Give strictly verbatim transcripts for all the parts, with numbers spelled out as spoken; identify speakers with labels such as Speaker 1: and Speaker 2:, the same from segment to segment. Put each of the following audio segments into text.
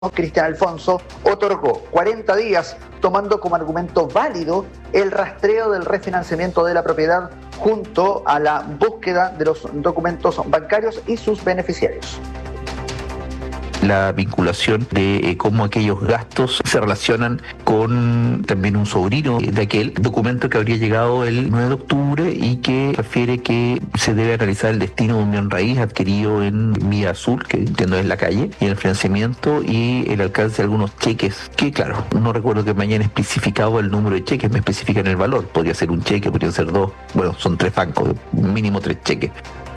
Speaker 1: Cristian Alfonso otorgó cuarenta días, tomando como argumento válido el rastreo del refinanciamiento de la propiedad junto a la búsqueda de los documentos bancarios y sus beneficiarios.
Speaker 2: La vinculación de eh, cómo aquellos gastos se relacionan con también un sobrino de aquel documento que habría llegado el nueve de octubre y que refiere que se debe analizar el destino de un bien raíz adquirido en Vía Azul, que entiendo es la calle, y el financiamiento y el alcance de algunos cheques, que claro, no recuerdo que me hayan especificado el número de cheques, me especifican el valor, podría ser un cheque, podrían ser dos, bueno, son tres bancos, mínimo tres cheques.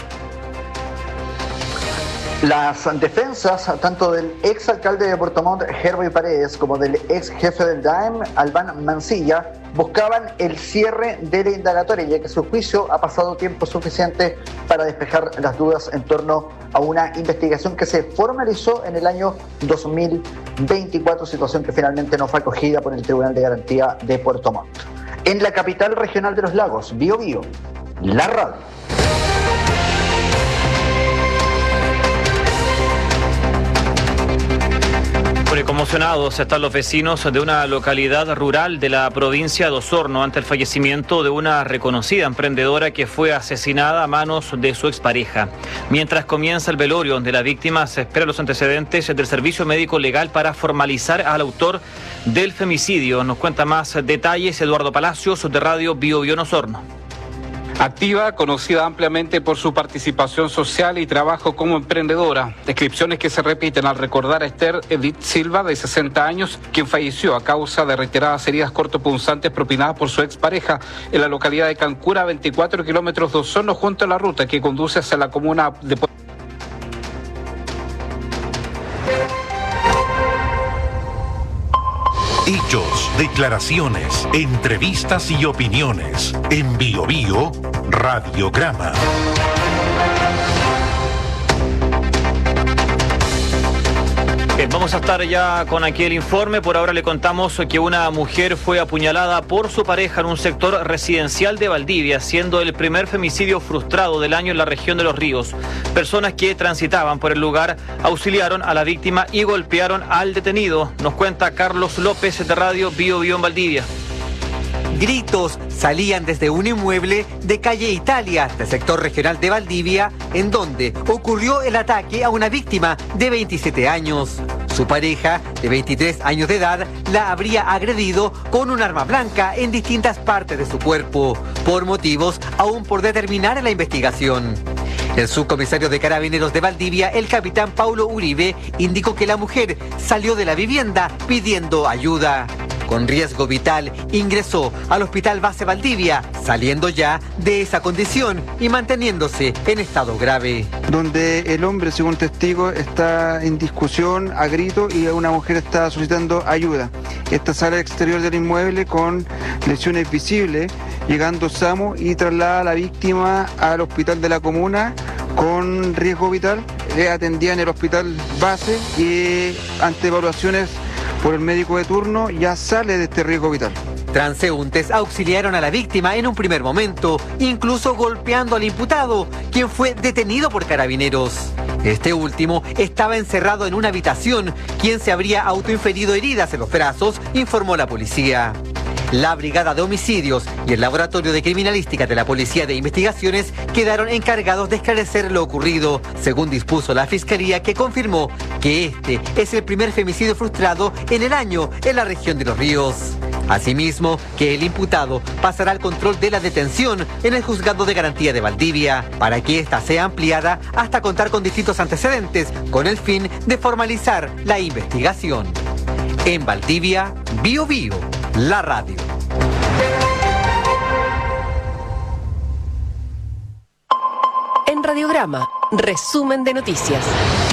Speaker 1: Las defensas, tanto del ex alcalde de Puerto Montt, Hervey Paredes, como del ex jefe del D A E M, Albán Mancilla, buscaban el cierre de la indagatoria, ya que su juicio ha pasado tiempo suficiente para despejar las dudas en torno a una investigación que se formalizó en el año dos mil veinticuatro, situación que finalmente no fue acogida por el Tribunal de Garantía de Puerto Montt. En la capital regional de los lagos, Bío Bío, la radio.
Speaker 3: Conmocionados están los vecinos de una localidad rural de la provincia de Osorno ante el fallecimiento de una reconocida emprendedora que fue asesinada a manos de su expareja. Mientras comienza el velorio de la víctima, se esperan los antecedentes del servicio médico legal para formalizar al autor del femicidio. Nos cuenta más detalles Eduardo Palacios de Radio Bío Bío en Osorno.
Speaker 4: Activa, conocida ampliamente por su participación social y trabajo como emprendedora. Descripciones que se repiten al recordar a Esther Edith Silva, de sesenta años, quien falleció a causa de reiteradas heridas cortopunzantes propinadas por su expareja en la localidad de Cancura, a veinticuatro kilómetros de Osorno, junto a la ruta que conduce hacia la comuna de Puerto.
Speaker 5: Hechos, declaraciones, entrevistas y opiniones. En Bío Bío, Radiograma.
Speaker 3: Bien, vamos a estar ya con aquí el informe. Por ahora le contamos que una mujer fue apuñalada por su pareja en un sector residencial de Valdivia, siendo el primer femicidio frustrado del año en la región de Los Ríos. Personas que transitaban por el lugar auxiliaron a la víctima y golpearon al detenido. Nos cuenta Carlos López de Radio Bío Bío en Valdivia.
Speaker 6: Gritos salían desde un inmueble de calle Italia, del sector regional de Valdivia, en donde ocurrió el ataque a una víctima de veintisiete años. Su pareja, de veintitrés años de edad, la habría agredido con un arma blanca en distintas partes de su cuerpo, por motivos aún por determinar en la investigación. El subcomisario de Carabineros de Valdivia, el capitán Paulo Uribe, indicó que la mujer salió de la vivienda pidiendo ayuda. Con riesgo vital, ingresó al Hospital Base Valdivia, saliendo ya de esa condición y manteniéndose en estado grave.
Speaker 7: Donde el hombre, según testigo, está en discusión a grito y una mujer está solicitando ayuda. Esta sale al exterior del inmueble con lesiones visibles, llegando SAMU y traslada a la víctima al hospital de la comuna con riesgo vital. Es atendida en el Hospital Base y ante evaluaciones por el médico de turno ya sale de este riesgo vital.
Speaker 6: Transeúntes auxiliaron a la víctima en un primer momento, incluso golpeando al imputado, quien fue detenido por Carabineros. Este último estaba encerrado en una habitación, quien se habría autoinferido heridas en los brazos, informó la policía. La Brigada de Homicidios y el Laboratorio de Criminalística de la Policía de Investigaciones quedaron encargados de esclarecer lo ocurrido, según dispuso la Fiscalía, que confirmó que este es el primer femicidio frustrado en el año en la región de Los Ríos. Asimismo, que el imputado pasará al control de la detención en el Juzgado de Garantía de Valdivia, para que ésta sea ampliada hasta contar con distintos antecedentes, con el fin de formalizar la investigación. En Valdivia, Bío Bío, la radio.
Speaker 8: En Radiograma, resumen de noticias.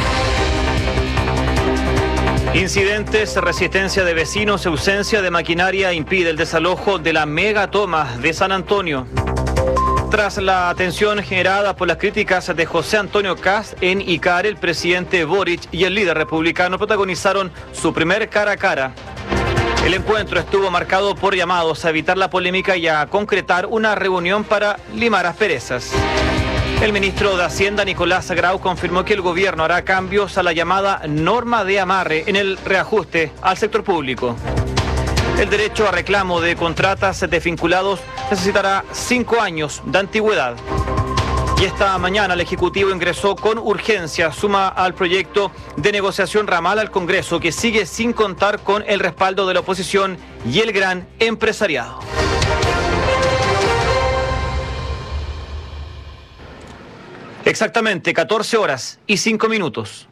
Speaker 3: Incidentes, resistencia de vecinos, ausencia de maquinaria impide el desalojo de la megatoma de San Antonio. Tras la atención generada por las críticas de José Antonio Kast en Icare, el presidente Boric y el líder republicano protagonizaron su primer cara a cara. El encuentro estuvo marcado por llamados a evitar la polémica y a concretar una reunión para limar asperezas. El ministro de Hacienda, Nicolás Grau, confirmó que el gobierno hará cambios a la llamada norma de amarre en el reajuste al sector público. El derecho a reclamo de contratas de vinculados necesitará cinco años de antigüedad. Y esta mañana el Ejecutivo ingresó con urgencia suma al proyecto de negociación ramal al Congreso, que sigue sin contar con el respaldo de la oposición y el gran empresariado. Exactamente catorce horas y cinco minutos.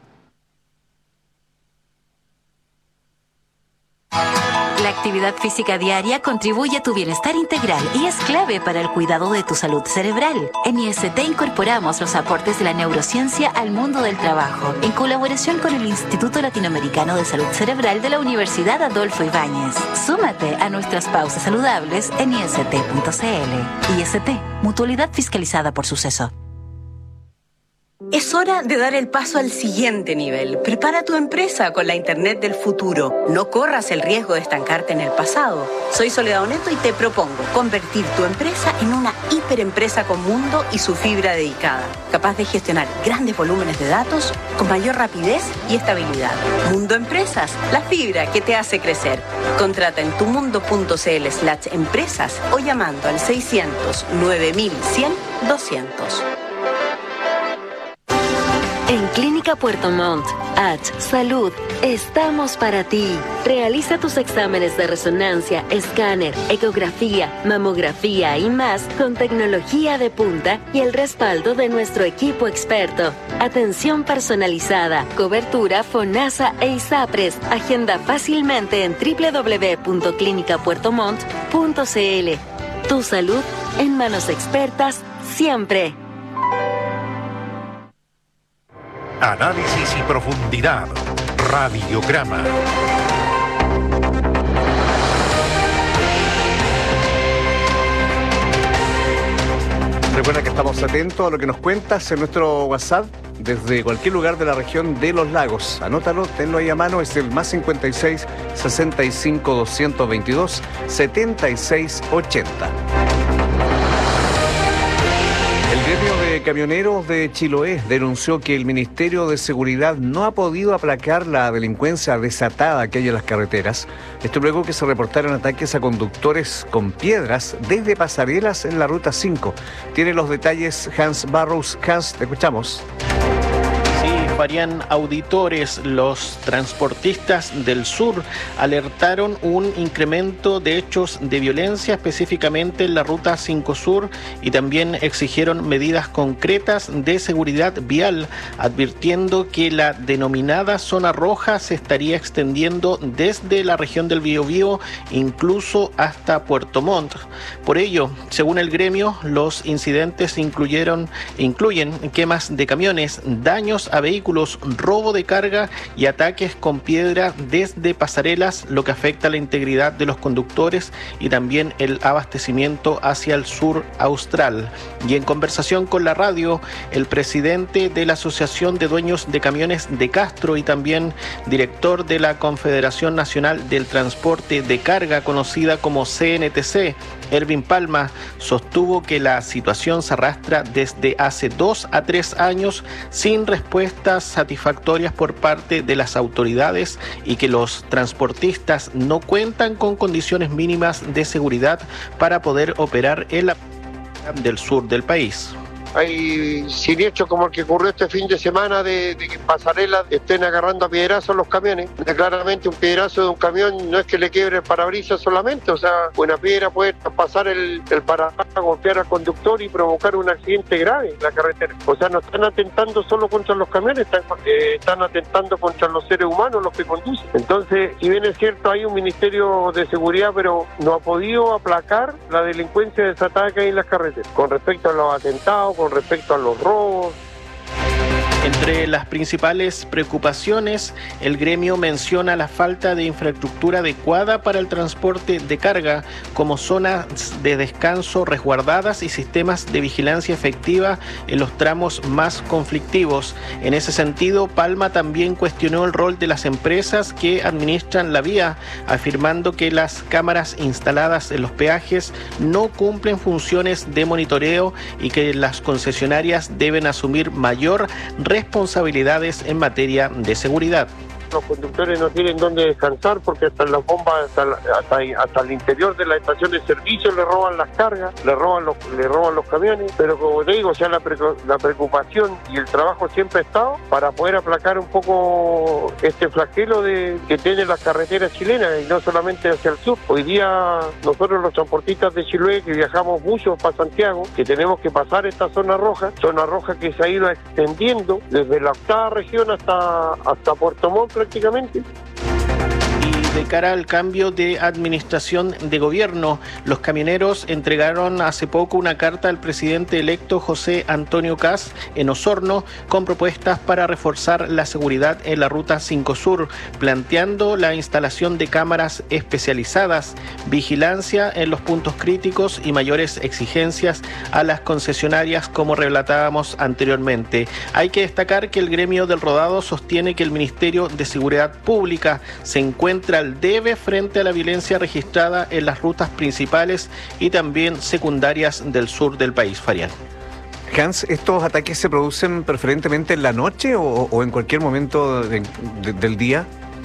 Speaker 9: La actividad física diaria contribuye a tu bienestar integral y es clave para el cuidado de tu salud cerebral. En I S T incorporamos los aportes de la neurociencia al mundo del trabajo, en colaboración con el Instituto Latinoamericano de Salud Cerebral de la Universidad Adolfo Ibáñez. Súmate a nuestras pausas saludables en I S T punto C L. I S T, mutualidad fiscalizada por Suceso.
Speaker 10: Es hora de dar el paso al siguiente nivel. Prepara tu empresa con la Internet del futuro. No corras el riesgo de estancarte en el pasado. Soy Soledad Oneto y te propongo convertir tu empresa en una hiperempresa con Mundo y su fibra dedicada, capaz de gestionar grandes volúmenes de datos con mayor rapidez y estabilidad. Mundo Empresas, la fibra que te hace crecer. Contrata en tumundo.cl slash empresas o llamando al seiscientos nueve mil cien doscientos.
Speaker 11: En Clínica Puerto Montt, H Salud, estamos para ti. Realiza tus exámenes de resonancia, escáner, ecografía, mamografía y más con tecnología de punta y el respaldo de nuestro equipo experto. Atención personalizada, cobertura FONASA e ISAPRES. Agenda fácilmente en doble u doble u doble u punto clínica puerto montt punto c l. Tu salud en manos expertas siempre.
Speaker 5: Análisis y profundidad. Radiograma.
Speaker 12: Recuerda que estamos atentos a lo que nos cuentas en nuestro WhatsApp desde cualquier lugar de la región de Los Lagos. Anótalo, tenlo ahí a mano, es el más cincuenta y seis, sesenta y cinco, doscientos veintidós, setenta y seis ochenta. El gremio de camioneros de Chiloé denunció que el Ministerio de Seguridad no ha podido aplacar la delincuencia desatada que hay en las carreteras. Esto luego que se reportaron ataques a conductores con piedras desde pasarelas en la Ruta cinco. Tiene los detalles Hans Barrows. Hans, te escuchamos.
Speaker 13: Varían auditores, los transportistas del sur alertaron un incremento de hechos de violencia, específicamente en la Ruta cinco Sur, y también exigieron medidas concretas de seguridad vial, advirtiendo que la denominada zona roja se estaría extendiendo desde la región del Biobío incluso hasta Puerto Montt. Por ello, según el gremio, los incidentes incluyeron, incluyen quemas de camiones, daños a vehículos, robo de carga y ataques con piedra desde pasarelas, lo que afecta la integridad de los conductores y también el abastecimiento hacia el sur austral. Y en conversación con la radio, el presidente de la Asociación de Dueños de Camiones de Castro y también director de la Confederación Nacional del Transporte de Carga, conocida como C N T C, Ervin Palma, sostuvo que la situación se arrastra desde hace dos a tres años sin respuestas satisfactorias por parte de las autoridades y que los transportistas no cuentan con condiciones mínimas de seguridad para poder operar en la del sur del país.
Speaker 14: Hay siniestros como el que ocurrió este fin de semana de, de que en pasarelas estén agarrando a piedrazos los camiones. Claramente un piedrazo de un camión no es que le quiebre el parabrisas solamente, o sea, una piedra puede pasar el, el parabrisas, golpear al conductor y provocar un accidente grave en la carretera. O sea, no están atentando solo contra los camiones, están, eh, están atentando contra los seres humanos, los que conducen. Entonces, si bien es cierto, hay un Ministerio de Seguridad, pero no ha podido aplacar la delincuencia desatada que hay en las carreteras. Con respecto a los atentados, con respecto a los robos.
Speaker 13: Entre las principales preocupaciones, el gremio menciona la falta de infraestructura adecuada para el transporte de carga, como zonas de descanso resguardadas y sistemas de vigilancia efectiva en los tramos más conflictivos. En ese sentido, Palma también cuestionó el rol de las empresas que administran la vía, afirmando que las cámaras instaladas en los peajes no cumplen funciones de monitoreo y que las concesionarias deben asumir mayor responsabilidades en materia de seguridad.
Speaker 14: Los conductores no tienen dónde descansar porque hasta las bombas, hasta, hasta, hasta el interior de la estación de servicio le roban las cargas, le roban los, le roban los camiones, pero como te digo, o sea, la, pre, la preocupación y el trabajo siempre ha estado para poder aplacar un poco este flagelo de, que tienen las carreteras chilenas y no solamente hacia el sur. Hoy día nosotros los transportistas de Chiloé que viajamos mucho para Santiago, que tenemos que pasar esta zona roja, zona roja que se ha ido extendiendo desde la octava región hasta, hasta Puerto Montt prácticamente.
Speaker 13: Y de cara al cambio de administración de gobierno, los camioneros entregaron hace poco una carta al presidente electo José Antonio Kast en Osorno con propuestas para reforzar la seguridad en la Ruta cinco Sur, planteando la instalación de cámaras especializadas, vigilancia en los puntos críticos y mayores exigencias a las concesionarias, como relatábamos anteriormente. Hay que destacar que el gremio del rodado sostiene que el Ministerio de Seguridad Pública se encuentra al debe frente a la violencia registrada en las rutas principales y también secundarias del sur del país. Farián.
Speaker 12: Hans, ¿estos ataques se producen preferentemente en la noche o, o en cualquier momento de, de, del día?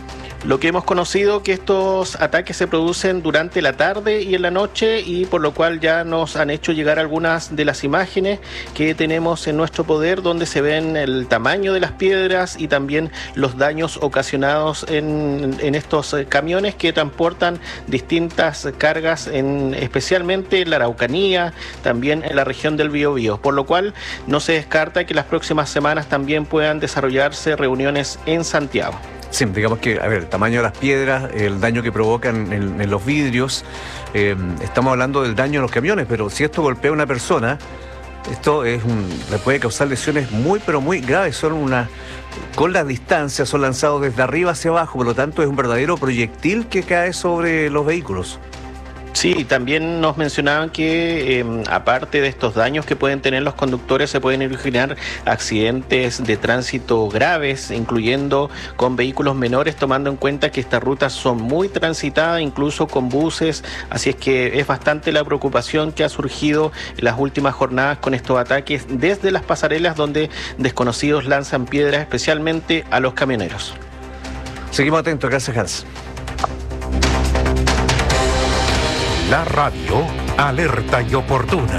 Speaker 13: Lo que hemos conocido que estos ataques se producen durante la tarde y en la noche, y por lo cual ya nos han hecho llegar algunas de las imágenes que tenemos en nuestro poder, donde se ven el tamaño de las piedras y también los daños ocasionados en, en estos camiones que transportan distintas cargas, en, especialmente en la Araucanía, también en la región del Biobío, por lo cual no se descarta que las próximas semanas también puedan desarrollarse reuniones en Santiago.
Speaker 12: Sí, digamos que, a ver, el tamaño de las piedras, el daño que provocan en, en los vidrios, eh, estamos hablando del daño en los camiones, pero si esto golpea a una persona, esto es un, le puede causar lesiones muy, pero muy graves. Son una, con las distancias, son lanzados desde arriba hacia abajo, por lo tanto es un verdadero proyectil que cae sobre los vehículos.
Speaker 13: Sí, también nos mencionaban que eh, aparte de estos daños que pueden tener los conductores, se pueden originar accidentes de tránsito graves, incluyendo con vehículos menores, tomando en cuenta que estas rutas son muy transitadas, incluso con buses, así es que es bastante la preocupación que ha surgido en las últimas jornadas con estos ataques desde las pasarelas donde desconocidos lanzan piedras, especialmente a los camioneros.
Speaker 12: Seguimos atentos, gracias Hans.
Speaker 5: La radio alerta y oportuna.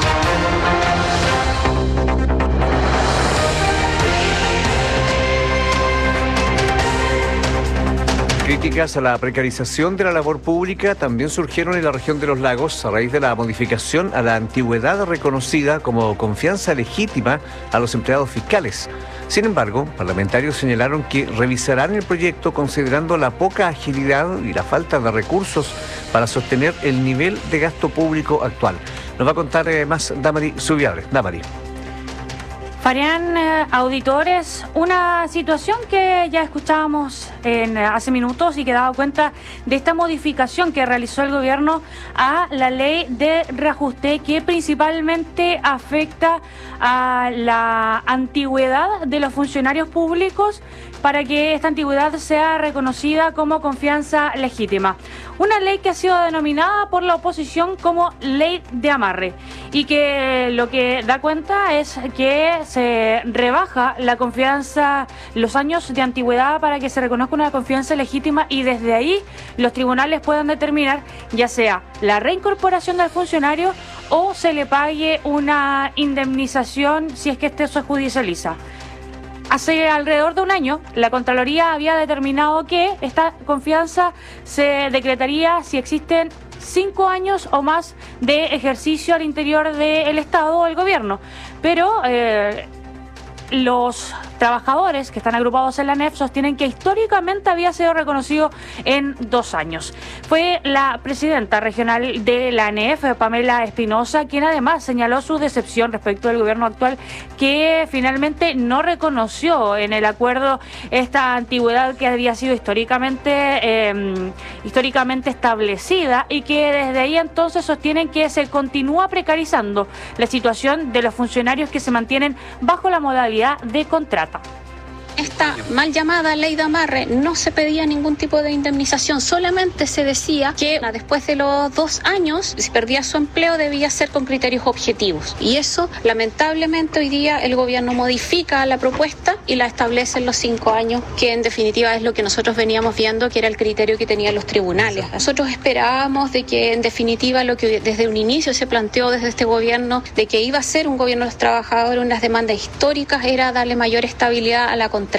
Speaker 12: Críticas a la precarización de la labor pública también surgieron en la región de los lagos a raíz de la modificación a la antigüedad reconocida como confianza legítima a los empleados fiscales. Sin embargo, parlamentarios señalaron que revisarán el proyecto considerando la poca agilidad y la falta de recursos para sostener el nivel de gasto público actual. Nos va a contar eh, más Damari Subiabre. Damari.
Speaker 15: Farián, eh, auditores, una situación que ya escuchábamos en, hace minutos y que daba cuenta de esta modificación que realizó el gobierno a la ley de reajuste, que principalmente afecta a la antigüedad de los funcionarios públicos para que esta antigüedad sea reconocida como confianza legítima. Una ley que ha sido denominada por la oposición como ley de amarre y que lo que da cuenta es que se rebaja la confianza, los años de antigüedad para que se reconozca una confianza legítima y desde ahí los tribunales puedan determinar ya sea la reincorporación del funcionario o se le pague una indemnización si es que este se judicializa. Hace alrededor de un año, la Contraloría había determinado que esta confianza se decretaría si existen cinco años o más de ejercicio al interior del Estado o el gobierno. Pero eh, los trabajadores que están agrupados en la A N E F sostienen que históricamente había sido reconocido en dos años. Fue la presidenta regional de la A N E F, Pamela Espinosa, quien además señaló su decepción respecto del gobierno actual, que finalmente no reconoció en el acuerdo esta antigüedad que había sido históricamente, eh, históricamente establecida, y que desde ahí entonces sostienen que se continúa precarizando la situación de los funcionarios que se mantienen bajo la modalidad de contrata.
Speaker 16: Esta mal llamada ley de amarre no se pedía ningún tipo de indemnización, solamente se decía que después de los dos años, si perdía su empleo, debía ser con criterios objetivos. Y eso, lamentablemente, hoy día el gobierno modifica la propuesta y la establece en los cinco años, que en definitiva es lo que nosotros veníamos viendo, que era el criterio que tenían los tribunales. Nosotros esperábamos de que, en definitiva, lo que desde un inicio se planteó desde este gobierno, de que iba a ser un gobierno de los trabajadores, unas demandas históricas, era darle mayor estabilidad a la contrata.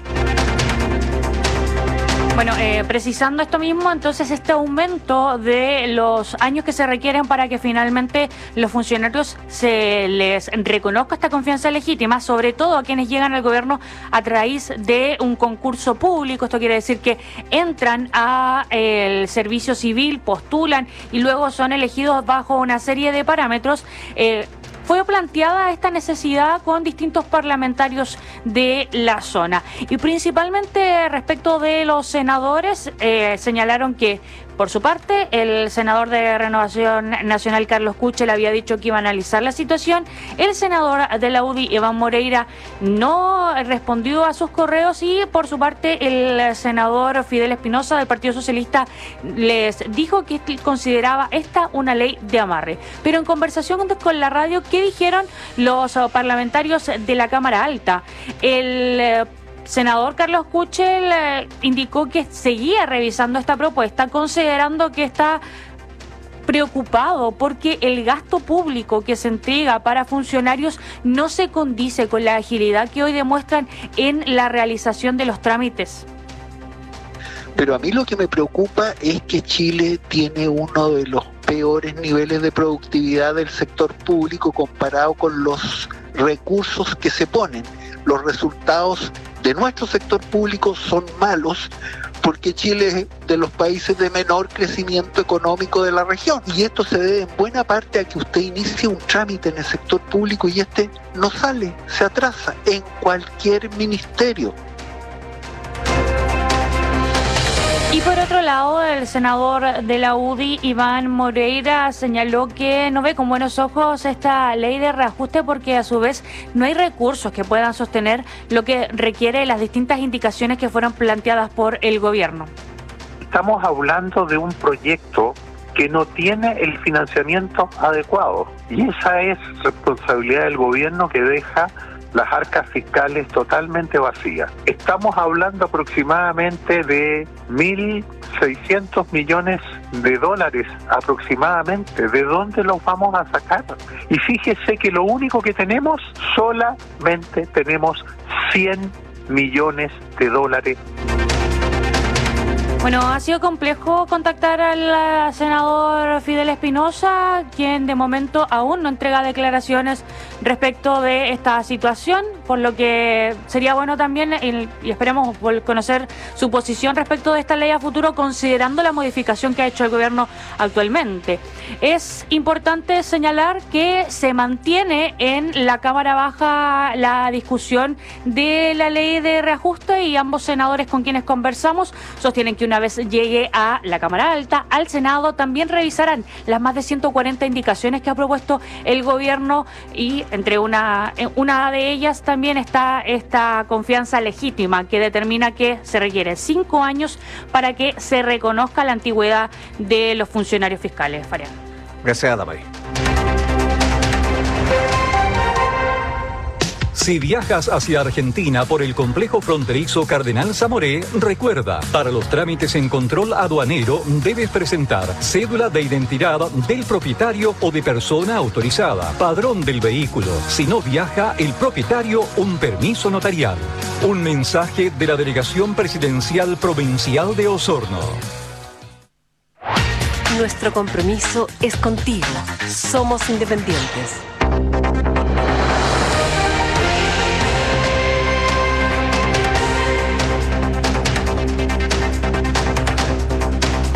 Speaker 15: Bueno, eh, precisando esto mismo, entonces este aumento de los años que se requieren para que finalmente los funcionarios se les reconozca esta confianza legítima, sobre todo a quienes llegan al gobierno a través de un concurso público. Esto quiere decir que entran al servicio civil, postulan y luego son elegidos bajo una serie de parámetros. Eh, Fue planteada esta necesidad con distintos parlamentarios de la zona, y principalmente respecto de los senadores, eh, señalaron que, por su parte, el senador de Renovación Nacional, Carlos Kuchel, había dicho que iba a analizar la situación. El senador de la U D I, Iván Moreira, no respondió a sus correos, y por su parte el senador Fidel Espinosa del Partido Socialista les dijo que consideraba esta una ley de amarre. Pero en conversación con la radio, ¿qué dijeron los parlamentarios de la Cámara Alta? El senador Carlos Kuchel eh, indicó que seguía revisando esta propuesta, considerando que está preocupado porque el gasto público que se entrega para funcionarios no se condice con la agilidad que hoy demuestran en la realización de los trámites.
Speaker 17: Pero a mí lo que me preocupa es que Chile tiene uno de los peores niveles de productividad del sector público comparado con los recursos que se ponen. Los resultados de nuestro sector público son malos porque Chile es de los países de menor crecimiento económico de la región. Y esto se debe en buena parte a que usted inicia un trámite en el sector público y este no sale, se atrasa en cualquier ministerio.
Speaker 15: Y por otro lado, el senador de la U D I, Iván Moreira, señaló que no ve con buenos ojos esta ley de reajuste porque a su vez no hay recursos que puedan sostener lo que requiere las distintas indicaciones que fueron planteadas por el gobierno.
Speaker 18: Estamos hablando de un proyecto que no tiene el financiamiento adecuado y esa es responsabilidad del gobierno, que deja las arcas fiscales totalmente vacías. Estamos hablando aproximadamente de mil seiscientos millones de dólares aproximadamente. ¿De dónde los vamos a sacar? Y fíjese que lo único que tenemos, solamente tenemos cien millones de dólares.
Speaker 15: Bueno, ha sido complejo contactar al senador Fidel Espinosa, quien de momento aún no entrega declaraciones respecto de esta situación, por lo que sería bueno también, y esperemos conocer su posición respecto de esta ley a futuro, considerando la modificación que ha hecho el gobierno actualmente. Es importante señalar que se mantiene en la Cámara Baja la discusión de la ley de reajuste, y ambos senadores con quienes conversamos sostienen que una vez llegue a la Cámara Alta, al Senado, también revisarán las más de ciento cuarenta indicaciones que ha propuesto el gobierno, y entre una, una de ellas también está esta confianza legítima que determina que se requiere cinco años para que se reconozca la antigüedad de los funcionarios fiscales. Farian.
Speaker 12: Gracias, Damari.
Speaker 19: Si viajas hacia Argentina por el complejo fronterizo Cardenal Zamoré, recuerda, para los trámites en control aduanero debes presentar cédula de identidad del propietario o de persona autorizada, padrón del vehículo. Si no viaja el propietario, un permiso notarial. Un mensaje de la Delegación Presidencial Provincial de Osorno.
Speaker 8: Nuestro compromiso es contigo. Somos independientes.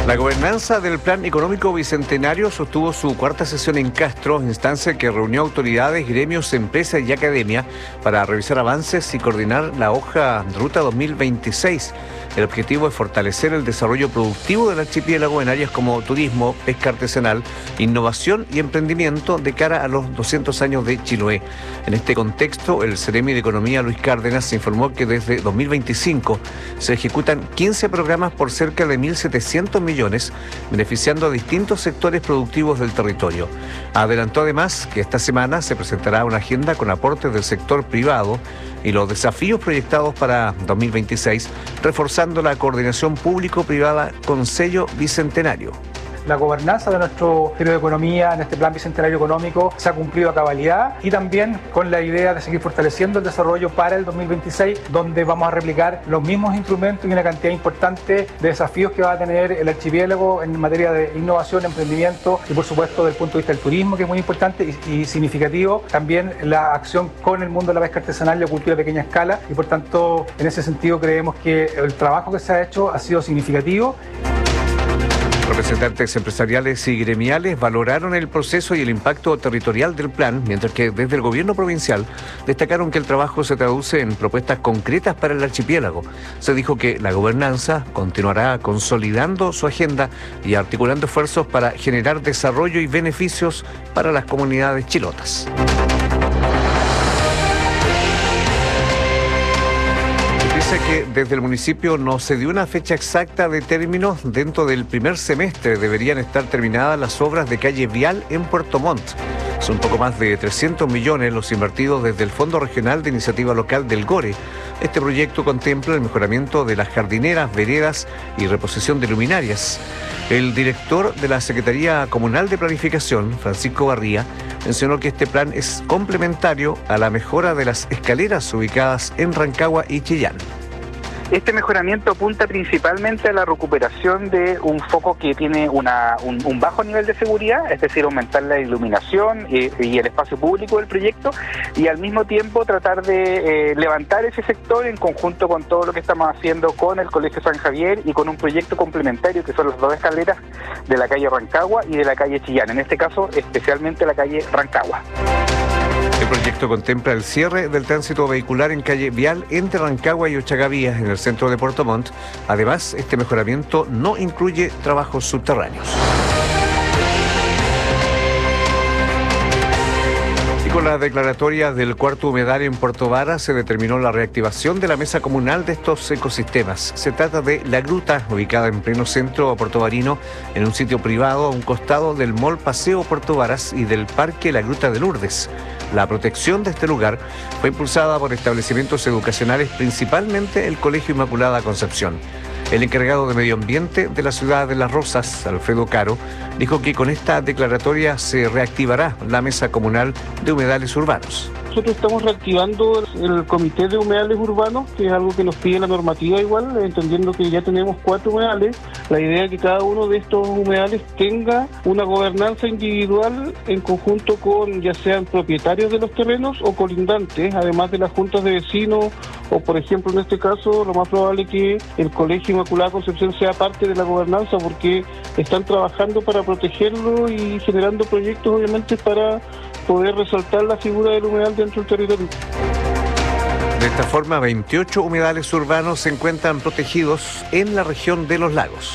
Speaker 12: La gobernanza del Plan Económico Bicentenario sostuvo su cuarta sesión en Castro, instancia que reunió autoridades, gremios, empresas y academia para revisar avances y coordinar la hoja Ruta dos mil veintiséis. El objetivo es fortalecer el desarrollo productivo del archipiélago en áreas como turismo, pesca artesanal, innovación y emprendimiento de cara a los doscientos años de Chiloé. En este contexto, el Seremi de Economía, Luis Cárdenas, informó que desde dos mil veinticinco se ejecutan quince programas por cerca de mil setecientos millones, beneficiando a distintos sectores productivos del territorio. Adelantó además que esta semana se presentará una agenda con aportes del sector privado y los desafíos proyectados para dos mil veintiséis, reforzando la coordinación público-privada con sello bicentenario.
Speaker 20: La gobernanza de nuestro Ministerio de Economía en este plan bicentenario económico se ha cumplido a cabalidad y también con la idea de seguir fortaleciendo el desarrollo para el dos mil veintiséis, donde vamos a replicar los mismos instrumentos y una cantidad importante de desafíos que va a tener el archipiélago en materia de innovación, emprendimiento y por supuesto desde el punto de vista del turismo, que es muy importante y, y significativo, también la acción con el mundo de la pesca artesanal y la cultura a pequeña escala, y por tanto en ese sentido creemos que el trabajo que se ha hecho ha sido significativo.
Speaker 12: Representantes empresariales y gremiales valoraron el proceso y el impacto territorial del plan, mientras que desde el gobierno provincial destacaron que el trabajo se traduce en propuestas concretas para el archipiélago. Se dijo que la gobernanza continuará consolidando su agenda y articulando esfuerzos para generar desarrollo y beneficios para las comunidades chilotas. Dice que desde el municipio no se dio una fecha exacta de términos. Dentro del primer semestre deberían estar terminadas las obras de calle vial en Puerto Montt. Son poco más de trescientos millones los invertidos desde el Fondo Regional de Iniciativa Local del Gore. Este proyecto contempla el mejoramiento de las jardineras, veredas y reposición de luminarias. El director de la Secretaría Comunal de Planificación, Francisco Barría, mencionó que este plan es complementario a la mejora de las escaleras ubicadas en Rancagua y Chillán.
Speaker 21: Este mejoramiento apunta principalmente a la recuperación de un foco que tiene una, un, un bajo nivel de seguridad, es decir, aumentar la iluminación y, y el espacio público del proyecto, y al mismo tiempo tratar de eh, levantar ese sector en conjunto con todo lo que estamos haciendo con el Colegio San Javier y con un proyecto complementario que son las dos escaleras de la calle Rancagua y de la calle Chillán, en este caso especialmente la calle Rancagua.
Speaker 12: El proyecto contempla el cierre del tránsito vehicular en calle vial entre Rancagua y Ochagavías, en el centro de Puerto Montt. Además, este mejoramiento no incluye trabajos subterráneos. Y con la declaratoria del cuarto humedal en Puerto Vara se determinó la reactivación de la mesa comunal de estos ecosistemas. Se trata de La Gruta, ubicada en pleno centro puertovarino, en un sitio privado a un costado del Mall Paseo Puerto Varas y del Parque La Gruta de Lourdes. La protección de este lugar fue impulsada por establecimientos educacionales, principalmente el Colegio Inmaculada Concepción. El encargado de Medio Ambiente de la ciudad de Las Rosas, Alfredo Caro, dijo que con esta declaratoria se reactivará la mesa comunal de humedales urbanos.
Speaker 22: Nosotros estamos reactivando el comité de humedales urbanos, que es algo que nos pide la normativa igual, entendiendo que ya tenemos cuatro humedales. La idea es que cada uno de estos humedales tenga una gobernanza individual en conjunto con ya sean propietarios de los terrenos o colindantes, además de las juntas de vecinos o, por ejemplo, en este caso, lo más probable es que el Colegio Inmaculada Concepción sea parte de la gobernanza porque están trabajando para protegerlo y generando proyectos, obviamente, para poder resaltar la figura del humedal dentro del territorio.
Speaker 12: De esta forma, veintiocho humedales urbanos se encuentran protegidos en la región de los lagos.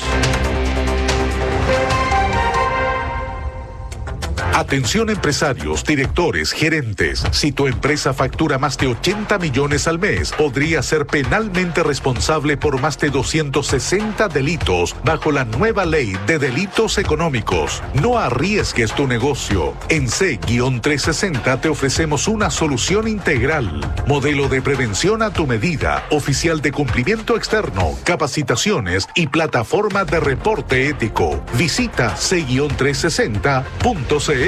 Speaker 5: Atención empresarios, directores, gerentes. Si tu empresa factura más de ochenta millones al mes, podría ser penalmente responsable por más de doscientos sesenta delitos bajo la nueva ley de delitos económicos. No arriesgues tu negocio. En C trescientos sesenta te ofrecemos una solución integral. Modelo de prevención a tu medida, oficial de cumplimiento externo, capacitaciones y plataforma de reporte ético. Visita C trescientos sesenta punto c l.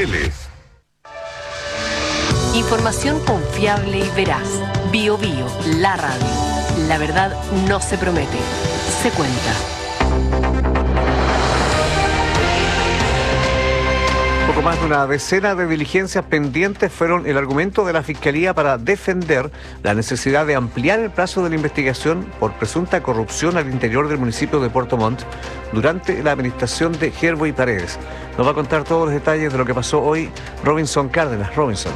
Speaker 8: Información confiable y veraz. Bio Bio, la radio. La verdad no se promete, se cuenta.
Speaker 12: Poco más de una decena de diligencias pendientes fueron el argumento de la Fiscalía para defender la necesidad de ampliar el plazo de la investigación por presunta corrupción al interior del municipio de Puerto Montt durante la administración de Gerboy Paredes. Nos va a contar todos los detalles de lo que pasó hoy Robinson Cárdenas. Robinson.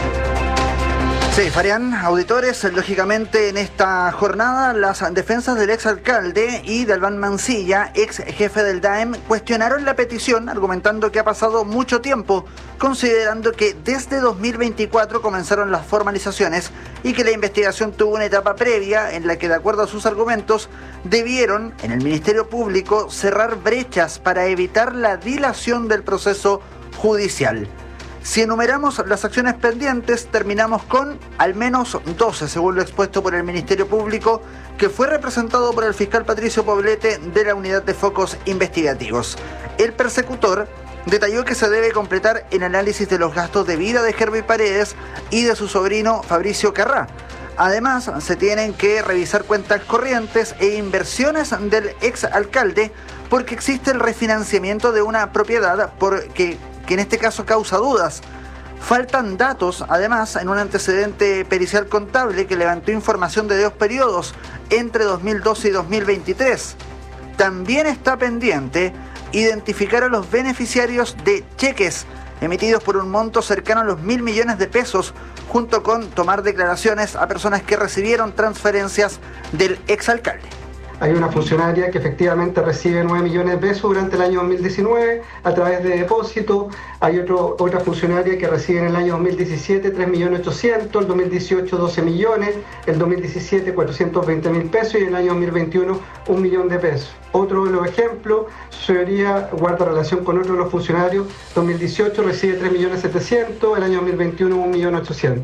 Speaker 1: Sí, Farián, auditores, lógicamente en esta jornada las defensas del exalcalde y de Albán Mancilla, ex jefe del D A E M, cuestionaron la petición argumentando que ha pasado mucho tiempo, considerando que desde dos mil veinticuatro comenzaron las formalizaciones y que la investigación tuvo una etapa previa en la que, de acuerdo a sus argumentos, debieron en el Ministerio Público cerrar brechas para evitar la dilación del proceso judicial. Si enumeramos las acciones pendientes, terminamos con al menos doce, según lo expuesto por el Ministerio Público, que fue representado por el fiscal Patricio Poblete de la Unidad de Focos Investigativos. El persecutor detalló que se debe completar el análisis de los gastos de vida de Gerboy Paredes y de su sobrino Fabricio Carrá. Además, se tienen que revisar cuentas corrientes e inversiones del exalcalde porque existe el refinanciamiento de una propiedad porque que en este caso causa dudas. Faltan datos, además, en un antecedente pericial contable que levantó información de dos periodos, entre dos mil doce y dos mil veintitrés. También está pendiente identificar a los beneficiarios de cheques emitidos por un monto cercano a los mil millones de pesos, junto con tomar declaraciones a personas que recibieron transferencias del exalcalde.
Speaker 2: Hay una funcionaria que efectivamente recibe nueve millones de pesos durante el año dos mil diecinueve a través de depósito. Hay otro, otra funcionaria que recibe en el año dos mil diecisiete tres millones ochocientos, el dos mil dieciocho doce millones, el dos mil diecisiete cuatrocientos veinte mil pesos y en el año dos mil veintiuno un millón de pesos. Otro de los ejemplos, su señoría guarda relación con otro de los funcionarios. dos mil dieciocho recibe tres millones setecientos, el año dos mil veintiuno un millón ochocientos.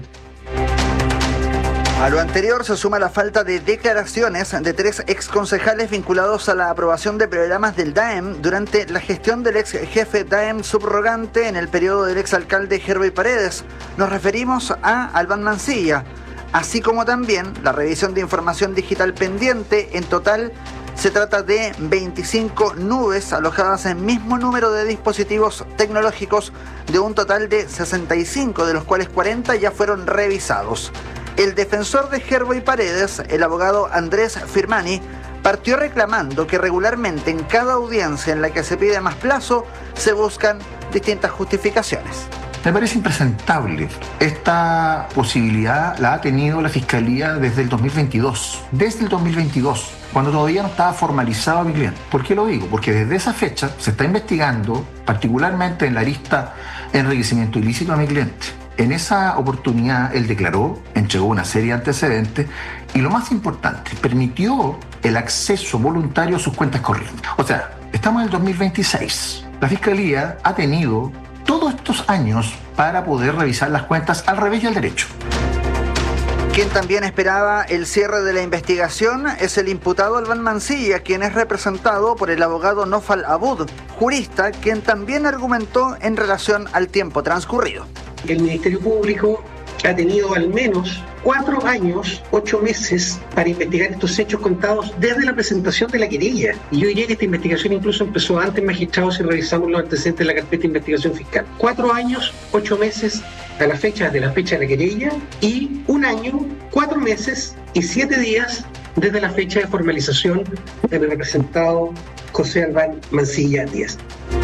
Speaker 1: A lo anterior se suma la falta de declaraciones de tres exconcejales vinculados a la aprobación de programas del D A E M durante la gestión del ex jefe D A E M subrogante en el periodo del exalcalde Gerboy Paredes. Nos referimos a Albán Mancilla, así como también la revisión de información digital pendiente. En total se trata de veinticinco nubes alojadas en mismo número de dispositivos tecnológicos de un total de sesenta y cinco, de los cuales cuarenta ya fueron revisados. El defensor de Gerboy Paredes, el abogado Andrés Firmani, partió reclamando que regularmente en cada audiencia en la que se pide más plazo se buscan distintas justificaciones.
Speaker 23: Me parece impresentable. Esta posibilidad la ha tenido la Fiscalía desde el dos mil veintidós. Desde el dos mil veintidós, cuando todavía no estaba formalizado a mi cliente. ¿Por qué lo digo? Porque desde esa fecha se está investigando, particularmente en la arista enriquecimiento ilícito a mi cliente. En esa oportunidad él declaró, entregó una serie de antecedentes y lo más importante, permitió el acceso voluntario a sus cuentas corrientes. O sea, estamos en el dos mil veintiséis. La Fiscalía ha tenido todos estos años para poder revisar las cuentas al revés y al derecho.
Speaker 1: Quien también esperaba el cierre de la investigación es el imputado Albán Mancilla, quien es representado por el abogado Nofal Abud, jurista, quien también argumentó en relación al tiempo transcurrido.
Speaker 24: El Ministerio Público ha tenido al menos cuatro años, ocho meses para investigar estos hechos contados desde la presentación de la querella. Y yo diría que esta investigación incluso empezó antes, magistrados, si revisamos los antecedentes de la carpeta de investigación fiscal. Cuatro años, ocho meses a la fecha de la fecha de la querella y un año, cuatro meses y siete días desde la fecha de formalización del representado José Albán Mancilla Díaz.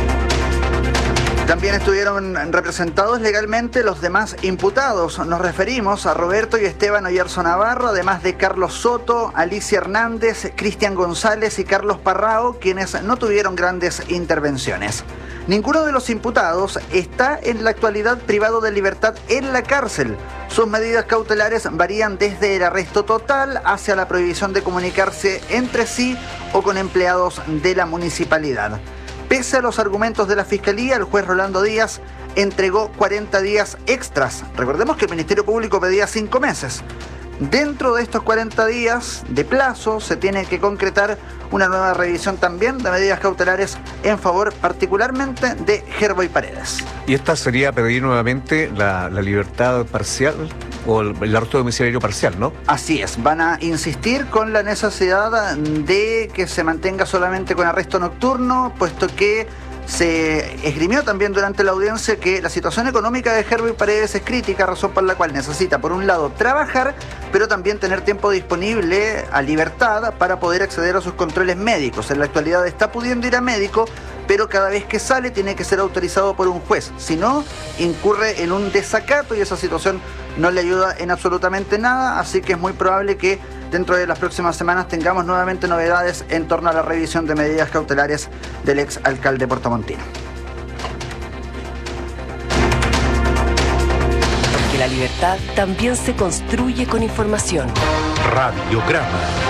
Speaker 1: También estuvieron representados legalmente los demás imputados. Nos referimos a Roberto y Esteban Oyarzo Navarro, además de Carlos Soto, Alicia Hernández, Cristian González y Carlos Parrao, quienes no tuvieron grandes intervenciones. Ninguno de los imputados está en la actualidad privado de libertad en la cárcel. Sus medidas cautelares varían desde el arresto total hacia la prohibición de comunicarse entre sí o con empleados de la municipalidad. Pese a los argumentos de la Fiscalía, el juez Rolando Díaz entregó cuarenta días extras. Recordemos que el Ministerio Público pedía cinco meses. Dentro de estos cuarenta días de plazo se tiene que concretar una nueva revisión también de medidas cautelares en favor particularmente de Gerboy Paredes.
Speaker 12: ¿Y esta sería pedir nuevamente la, la libertad parcial o el, el arresto domiciliario parcial, no?
Speaker 1: Así es, van a insistir con la necesidad de que se mantenga solamente con arresto nocturno, puesto que Se esgrimió también durante la audiencia que la situación económica de Herbie Paredes es crítica, razón por la cual necesita, por un lado, trabajar, pero también tener tiempo disponible a libertad para poder acceder a sus controles médicos. En la actualidad está pudiendo ir a médico, pero cada vez que sale tiene que ser autorizado por un juez. Si no, incurre en un desacato y esa situación no le ayuda en absolutamente nada, así que es muy probable que dentro de las próximas semanas tengamos nuevamente novedades en torno a la revisión de medidas cautelares del ex alcalde puertomontino.
Speaker 8: Porque la libertad también se construye con información.
Speaker 5: Radiograma.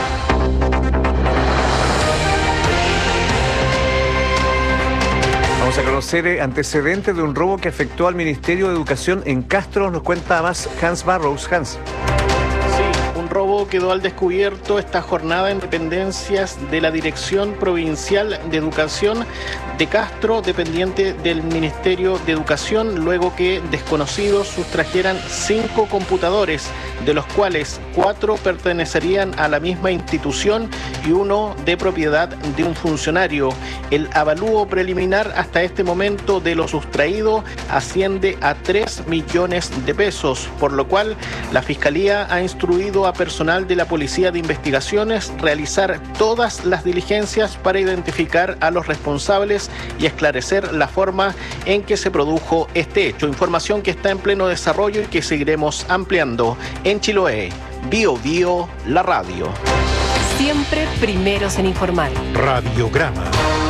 Speaker 12: Vamos a conocer antecedentes de un robo que afectó al Ministerio de Educación en Castro. Nos cuenta más Hans Barrows. Hans.
Speaker 13: Un robo quedó al descubierto esta jornada en dependencias de la Dirección Provincial de Educación de Castro, dependiente del Ministerio de Educación, luego que desconocidos sustrajeran cinco computadores, de los cuales cuatro pertenecerían a la misma institución y uno de propiedad de un funcionario. El avalúo preliminar hasta este momento de lo sustraído asciende a tres millones de pesos, por lo cual la Fiscalía ha instruido a personal de la Policía de Investigaciones realizar todas las diligencias para identificar a los responsables y esclarecer la forma en que se produjo este hecho. Información que está en pleno desarrollo y que seguiremos ampliando. En Chiloé, Bio Bio, la radio.
Speaker 8: Siempre primeros en informar.
Speaker 5: Radiograma.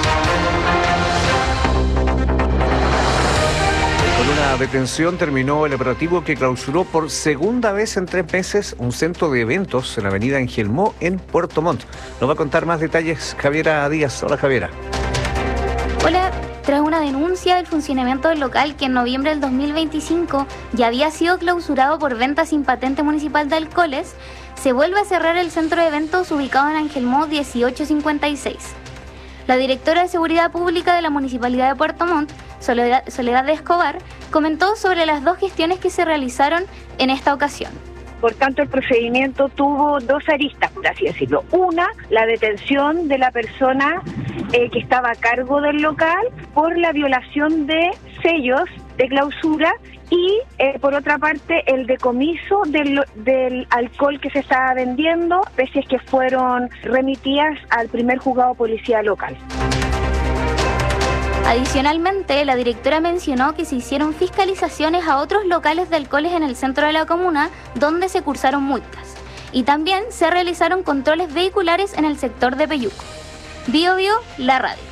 Speaker 12: Con una detención terminó el operativo que clausuró por segunda vez en tres meses un centro de eventos en la avenida Angelmó en Puerto Montt. Nos va a contar más detalles Javiera Díaz. Hola, Javiera.
Speaker 3: Hola. Tras una denuncia del funcionamiento del local que en noviembre del dos mil veinticinco ya había sido clausurado por venta sin patente municipal de alcoholes, se vuelve a cerrar el centro de eventos ubicado en Angelmó dieciocho cincuenta y seis. La directora de Seguridad Pública de la Municipalidad de Puerto Montt, Soledad, Soledad de Escobar, comentó sobre las dos gestiones que se realizaron en esta ocasión.
Speaker 4: Por tanto, el procedimiento tuvo dos aristas, por así decirlo. Una, la detención de la persona eh, que estaba a cargo del local por la violación de sellos de clausura y, eh, por otra parte, el decomiso del, del alcohol que se estaba vendiendo, especies que fueron remitidas al primer juzgado policía local.
Speaker 3: Adicionalmente, la directora mencionó que se hicieron fiscalizaciones a otros locales de alcoholes en el centro de la comuna, donde se cursaron multas. Y también se realizaron controles vehiculares en el sector de Peyuco. Bio Bio, la radio.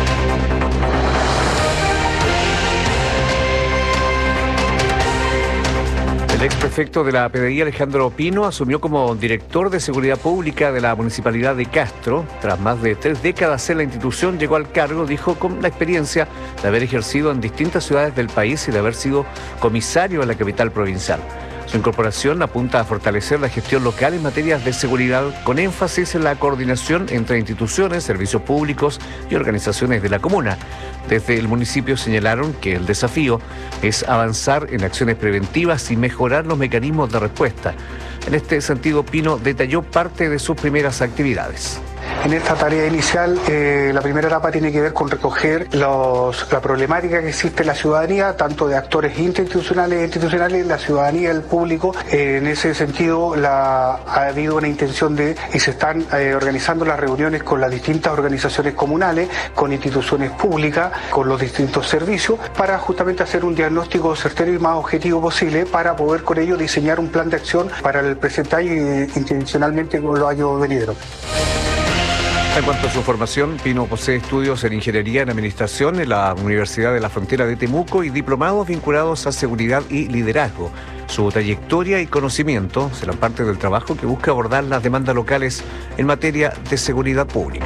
Speaker 12: El exprefecto de la P D I, Alejandro Pino, asumió como director de Seguridad Pública de la Municipalidad de Castro. Tras más de tres décadas en la institución, llegó al cargo, dijo, con la experiencia de haber ejercido en distintas ciudades del país y de haber sido comisario en la capital provincial. Su incorporación apunta a fortalecer la gestión local en materias de seguridad, con énfasis en la coordinación entre instituciones, servicios públicos y organizaciones de la comuna. Desde el municipio señalaron que el desafío es avanzar en acciones preventivas y mejorar los mecanismos de respuesta. En este sentido, Pino detalló parte de sus primeras actividades.
Speaker 6: En esta tarea inicial, eh, la primera etapa tiene que ver con recoger los, la problemática que existe en la ciudadanía, tanto de actores interinstitucionales e institucionales, la ciudadanía, el público. Eh, en ese sentido, la, ha habido una intención de, y se están eh, organizando las reuniones con las distintas organizaciones comunales, con instituciones públicas, con los distintos servicios, para justamente hacer un diagnóstico certero y más objetivo posible, para poder con ello diseñar un plan de acción para el presente año y intencionalmente con los años venideros.
Speaker 12: En cuanto a su formación, Pino posee estudios en Ingeniería en Administración en la Universidad de la Frontera de Temuco y diplomados vinculados a seguridad y liderazgo. Su trayectoria y conocimiento serán parte del trabajo que busca abordar las demandas locales en materia de seguridad pública.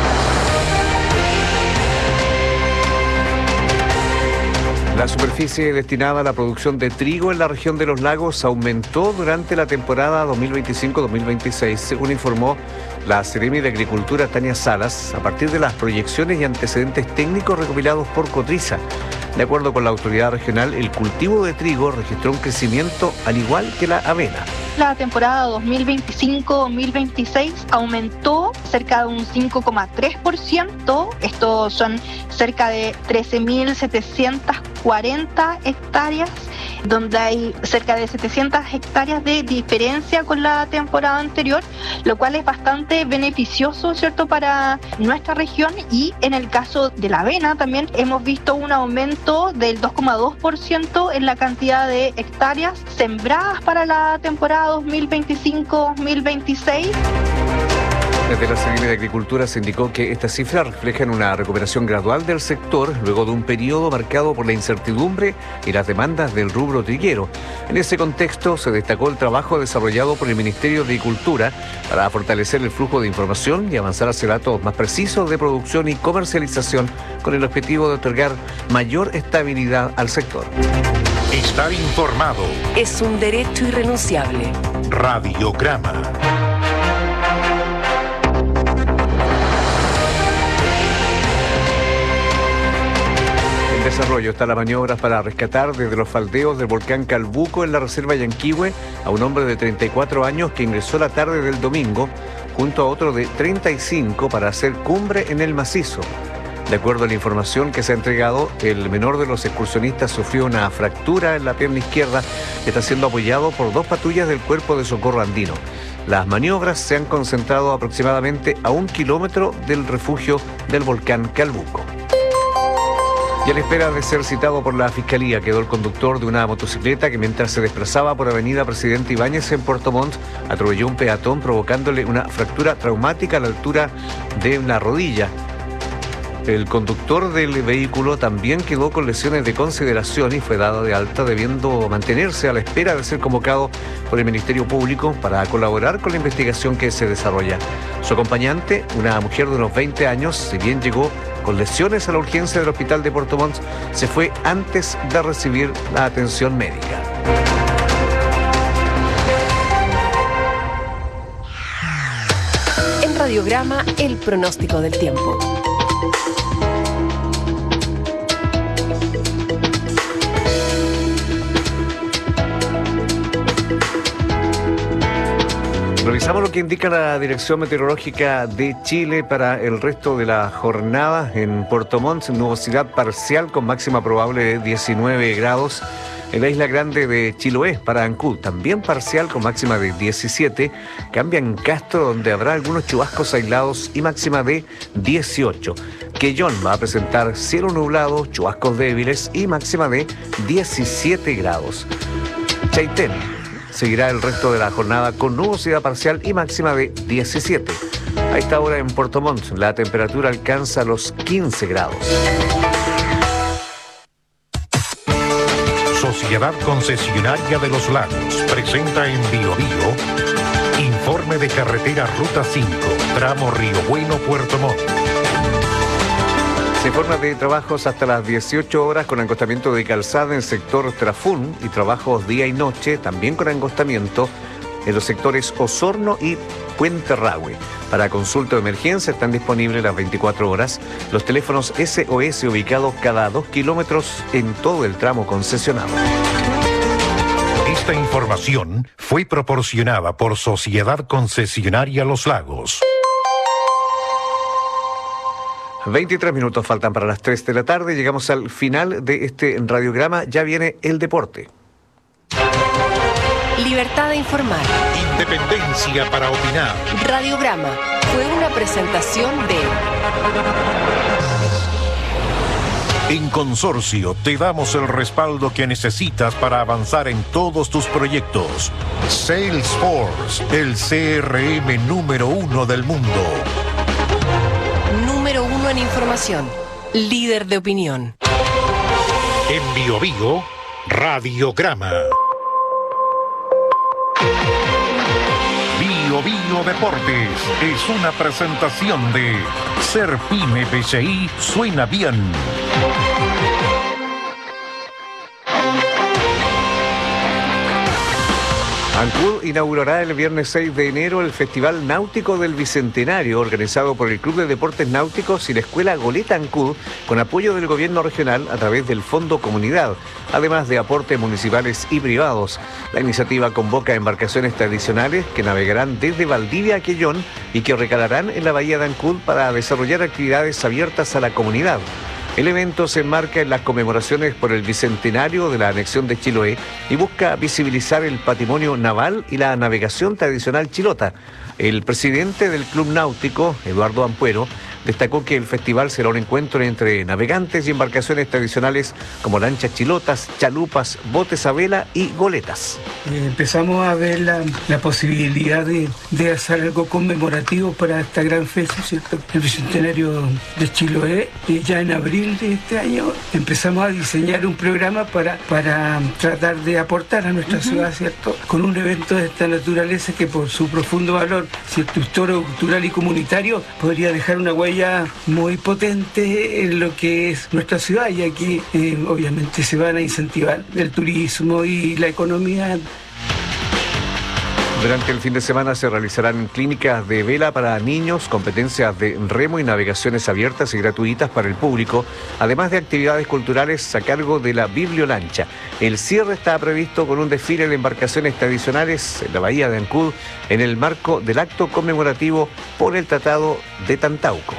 Speaker 12: La superficie destinada a la producción de trigo en la región de los lagos aumentó durante la temporada dos mil veinticinco dos mil veintiséis, según informó la Seremi de Agricultura Tania Salas, a partir de las proyecciones y antecedentes técnicos recopilados por Cotriza. De acuerdo con la autoridad regional, el cultivo de trigo registró un crecimiento al igual que la avena.
Speaker 7: La temporada dos mil veinticinco dos mil veintiséis aumentó cerca de un cinco coma tres por ciento. Estos son cerca de trece mil setecientas cuarenta hectáreas, donde hay cerca de setecientas hectáreas de diferencia con la temporada anterior, lo cual es bastante beneficioso, ¿cierto?, para nuestra región. Y en el caso de la avena también hemos visto un aumento del dos coma dos por ciento en la cantidad de hectáreas sembradas para la temporada dos mil veinticinco dos mil veintiséis.
Speaker 12: Desde la Secretaría de Agricultura se indicó que estas cifras reflejan una recuperación gradual del sector luego de un periodo marcado por la incertidumbre y las demandas del rubro triguero. En ese contexto se destacó el trabajo desarrollado por el Ministerio de Agricultura para fortalecer el flujo de información y avanzar hacia datos más precisos de producción y comercialización con el objetivo de otorgar mayor estabilidad al sector.
Speaker 5: Estar informado
Speaker 8: es un derecho irrenunciable.
Speaker 5: Radiograma.
Speaker 12: En desarrollo están las maniobras para rescatar desde los faldeos del volcán Calbuco en la reserva Yanquihue a un hombre de treinta y cuatro años que ingresó la tarde del domingo junto a otro de treinta y cinco para hacer cumbre en el macizo. De acuerdo a la información que se ha entregado, el menor de los excursionistas sufrió una fractura en la pierna izquierda y está siendo apoyado por dos patrullas del Cuerpo de Socorro Andino. Las maniobras se han concentrado aproximadamente a un kilómetro del refugio del volcán Calbuco. Y a la espera de ser citado por la Fiscalía quedó el conductor de una motocicleta que mientras se desplazaba por Avenida Presidente Ibáñez en Puerto Montt atropelló un peatón provocándole una fractura traumática a la altura de una rodilla. El conductor del vehículo también quedó con lesiones de consideración y fue dado de alta debiendo mantenerse a la espera de ser convocado por el Ministerio Público para colaborar con la investigación que se desarrolla. Su acompañante, una mujer de unos veinte años, si bien llegó con lesiones a la urgencia del hospital de Puerto Montt, se fue antes de recibir la atención médica.
Speaker 8: En Radiograma, el pronóstico del tiempo.
Speaker 12: Revisamos lo que indica la Dirección Meteorológica de Chile para el resto de la jornada. En Puerto Montt, nubosidad parcial con máxima probable de diecinueve grados. En la isla grande de Chiloé, para Ancud, también parcial con máxima de diecisiete. Cambia en Castro, donde habrá algunos chubascos aislados y máxima de dieciocho. Quellón va a presentar cielo nublado, chubascos débiles y máxima de diecisiete grados. Chaitén seguirá el resto de la jornada con nubosidad parcial y máxima de diecisiete. A esta hora en Puerto Montt, la temperatura alcanza los quince grados.
Speaker 5: Sociedad Concesionaria de los Lagos presenta en Bio Bio informe de carretera Ruta cinco, tramo Río Bueno, Puerto Montt.
Speaker 12: Se informa de trabajos hasta las dieciocho horas con angostamiento de calzada en el sector Trafún y trabajos día y noche, también con angostamiento en los sectores Osorno y Puente Rahue. Para consulta de emergencia están disponibles las veinticuatro horas los teléfonos S O S ubicados cada dos kilómetros en todo el tramo concesionado.
Speaker 5: Esta información fue proporcionada por Sociedad Concesionaria Los Lagos.
Speaker 12: veintitrés minutos faltan para las tres de la tarde. Llegamos al final de este radiograma. Ya viene el deporte.
Speaker 8: Libertad de informar.
Speaker 5: Independencia para opinar.
Speaker 8: Radiograma fue una presentación de...
Speaker 5: En Consorcio te damos el respaldo que necesitas para avanzar en todos tus proyectos. Salesforce, el C R M número uno del mundo.
Speaker 8: Número uno en información. Líder de opinión.
Speaker 5: En Bio Bio, Radiograma. Bio Bio Deportes es una presentación de Ser Pyme B C I suena bien.
Speaker 12: Ancud inaugurará el viernes seis de enero el Festival Náutico del Bicentenario, organizado por el Club de Deportes Náuticos y la Escuela Goleta Ancud, con apoyo del gobierno regional a través del Fondo Comunidad, además de aportes municipales y privados. La iniciativa convoca embarcaciones tradicionales que navegarán desde Valdivia a Quellón y que recalarán en la bahía de Ancud para desarrollar actividades abiertas a la comunidad. El evento se enmarca en las conmemoraciones por el bicentenario de la anexión de Chiloé y busca visibilizar el patrimonio naval y la navegación tradicional chilota. El presidente del Club Náutico, Eduardo Ampuero, destacó que el festival será un encuentro entre navegantes y embarcaciones tradicionales como lanchas chilotas, chalupas, botes a vela y goletas.
Speaker 9: Eh, empezamos a ver la, la posibilidad de, de hacer algo conmemorativo para esta gran fecha, ¿cierto? El bicentenario de Chiloé. Y ya en abril de este año empezamos a diseñar un programa para, para tratar de aportar a nuestra uh-huh. ciudad, ¿cierto? Con un evento de esta naturaleza que por su profundo valor, ¿cierto?, histórico, cultural y comunitario, podría dejar una huella muy potente en lo que es nuestra ciudad, y aquí eh, obviamente se van a incentivar el turismo y la economía.
Speaker 12: Durante el fin de semana se realizarán clínicas de vela para niños, competencias de remo y navegaciones abiertas y gratuitas para el público, además de actividades culturales a cargo de la Bibliolancha. El cierre está previsto con un desfile de embarcaciones tradicionales en la bahía de Ancud, en el marco del acto conmemorativo por el Tratado de Tantauco.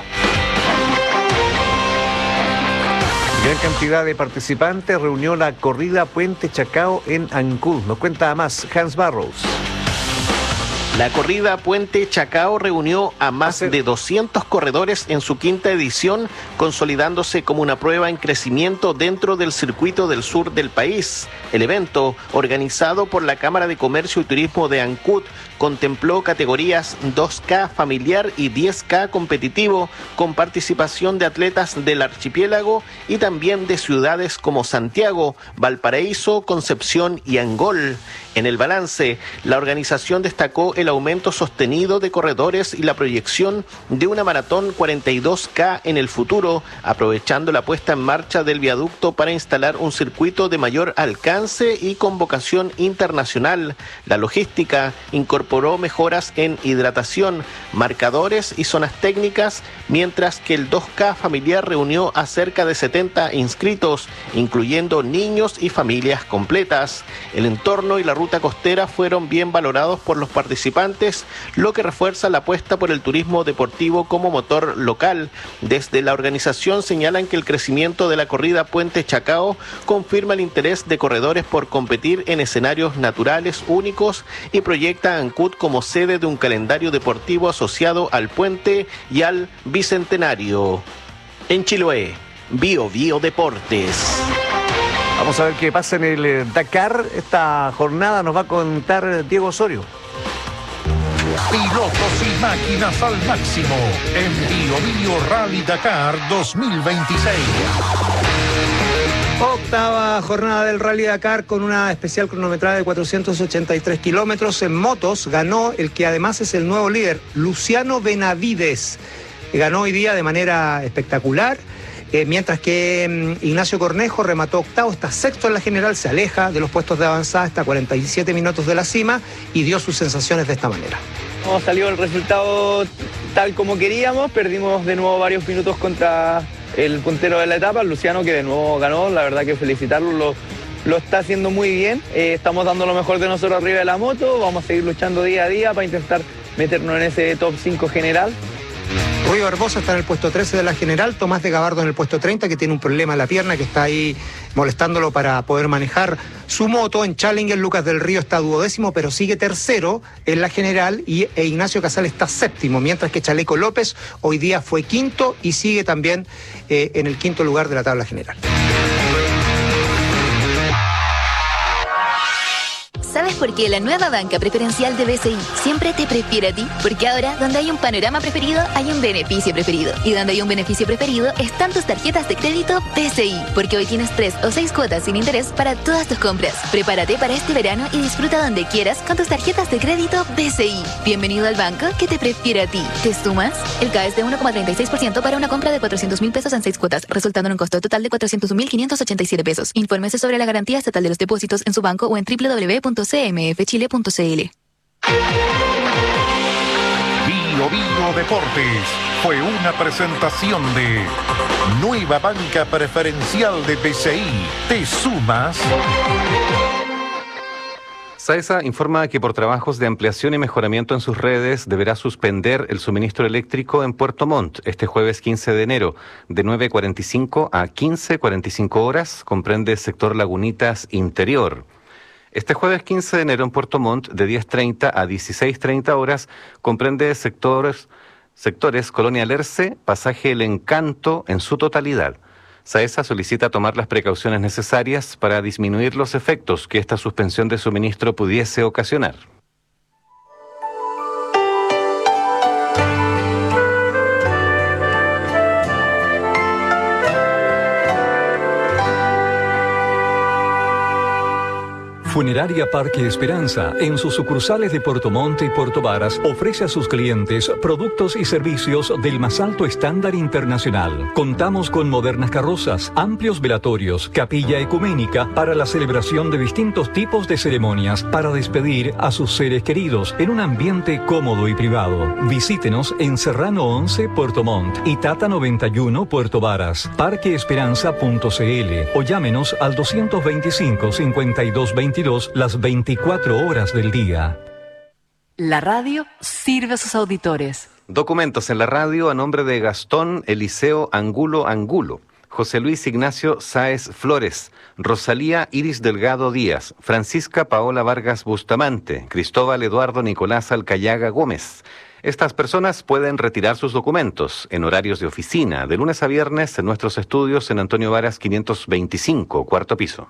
Speaker 12: Gran cantidad de participantes reunió la corrida Puente Chacao en Ancud. Nos cuenta más Hans Barrows.
Speaker 13: La corrida Puente Chacao reunió a más de doscientos corredores en su quinta edición, consolidándose como una prueba en crecimiento dentro del circuito del sur del país. El evento, organizado por la Cámara de Comercio y Turismo de Ancud, contempló categorías dos K familiar y diez K competitivo, con participación de atletas del archipiélago y también de ciudades como Santiago, Valparaíso, Concepción y Angol. En el balance, la organización destacó el aumento sostenido de corredores y la proyección de una maratón cuarenta y dos K en el futuro, aprovechando la puesta en marcha del viaducto para instalar un circuito de mayor alcance y con vocación internacional. La logística incorporó mejoras en hidratación, marcadores y zonas técnicas, mientras que el dos K familiar reunió a cerca de setenta inscritos, incluyendo niños y familias completas. El entorno y la ruta costera fueron bien valorados por los participantes, lo que refuerza la apuesta por el turismo deportivo como motor local. Desde la organización señalan que el crecimiento de la corrida Puente Chacao confirma el interés de corredores por competir en escenarios naturales únicos y proyecta a Ancud como sede de un calendario deportivo asociado al puente y al bicentenario. En Chiloé, Bio Bio Deportes.
Speaker 12: Vamos a ver qué pasa en el Dakar. Esta jornada nos va a contar Diego Osorio.
Speaker 5: Pilotos y máquinas al máximo en Bio Bio Rally Dakar dos mil veintiséis.
Speaker 10: Octava jornada del Rally Dakar con una especial cronometrada de cuatrocientos ochenta y tres kilómetros. En motos ganó el que además es el nuevo líder, Luciano Benavides. Ganó hoy día de manera espectacular. Eh, mientras que eh, Ignacio Cornejo remató octavo, está sexto en la general, se aleja de los puestos de avanzada, está a cuarenta y siete minutos de la cima y dio sus sensaciones de esta manera.
Speaker 11: No salió el resultado tal como queríamos, perdimos de nuevo varios minutos contra el puntero de la etapa, Luciano, que de nuevo ganó, la verdad que felicitarlo, lo, lo está haciendo muy bien, eh, estamos dando lo mejor de nosotros arriba de la moto, vamos a seguir luchando día a día para intentar meternos en ese top cinco general.
Speaker 10: Rui Barbosa está en el puesto trece de la general, Tomás de Gabardo en el puesto treinta, que tiene un problema en la pierna, que está ahí molestándolo para poder manejar su moto. En Challenger, Lucas del Río está duodécimo, pero sigue tercero en la general, y e Ignacio Casal está séptimo, mientras que Chaleco López hoy día fue quinto y sigue también eh, en el quinto lugar de la tabla general.
Speaker 14: ¿Sabes por qué la nueva banca preferencial de B C I siempre te prefiere a ti? Porque ahora, donde hay un panorama preferido, hay un beneficio preferido. Y donde hay un beneficio preferido, están tus tarjetas de crédito B C I. Porque hoy tienes tres o seis cuotas sin interés para todas tus compras. Prepárate para este verano y disfruta donde quieras con tus tarjetas de crédito B C I. Bienvenido al banco que te prefiere a ti. ¿Te sumas? El K es de uno coma treinta y seis por ciento para una compra de cuatrocientos mil pesos en seis cuotas, resultando en un costo total de cuatrocientos mil quinientos ochenta y siete pesos. Infórmese sobre la garantía estatal de los depósitos en su banco o en doble u doble u doble u punto c m f chile punto c l.
Speaker 5: Bio Bio Deportes fue una presentación de Nueva Banca Preferencial de B C I. ¿Te sumas?
Speaker 15: SAESA informa que por trabajos de ampliación y mejoramiento en sus redes deberá suspender el suministro eléctrico en Puerto Montt este jueves quince de enero de nueve cuarenta y cinco a quince cuarenta y cinco horas, comprende sector Lagunitas Interior. Este jueves quince de enero en Puerto Montt de diez treinta a dieciséis treinta horas, comprende sectores, sectores Colonia Lerce, Pasaje El Encanto en su totalidad. SAESA solicita tomar las precauciones necesarias para disminuir los efectos que esta suspensión de suministro pudiese ocasionar.
Speaker 19: Funeraria Parque Esperanza, en sus sucursales de Puerto Montt y Puerto Varas, ofrece a sus clientes productos y servicios del más alto estándar internacional. Contamos con modernas carrozas, amplios velatorios, capilla ecuménica para la celebración de distintos tipos de ceremonias para despedir a sus seres queridos en un ambiente cómodo y privado. Visítenos en Serrano once, Puerto Montt y Tata noventa y uno, Puerto Varas, parque esperanza punto c l o llámenos al doscientos veinticinco, cincuenta y dos veintidós las veinticuatro horas del día.
Speaker 8: La radio sirve a sus auditores.
Speaker 15: Documentos en la radio a nombre de Gastón Eliseo Angulo Angulo, José Luis Ignacio Sáez Flores, Rosalía Iris Delgado Díaz, Francisca Paola Vargas Bustamante, Cristóbal Eduardo Nicolás Alcayaga Gómez. Estas personas pueden retirar sus documentos en horarios de oficina, de lunes a viernes en nuestros estudios en Antonio Varas quinientos veinticinco, cuarto piso.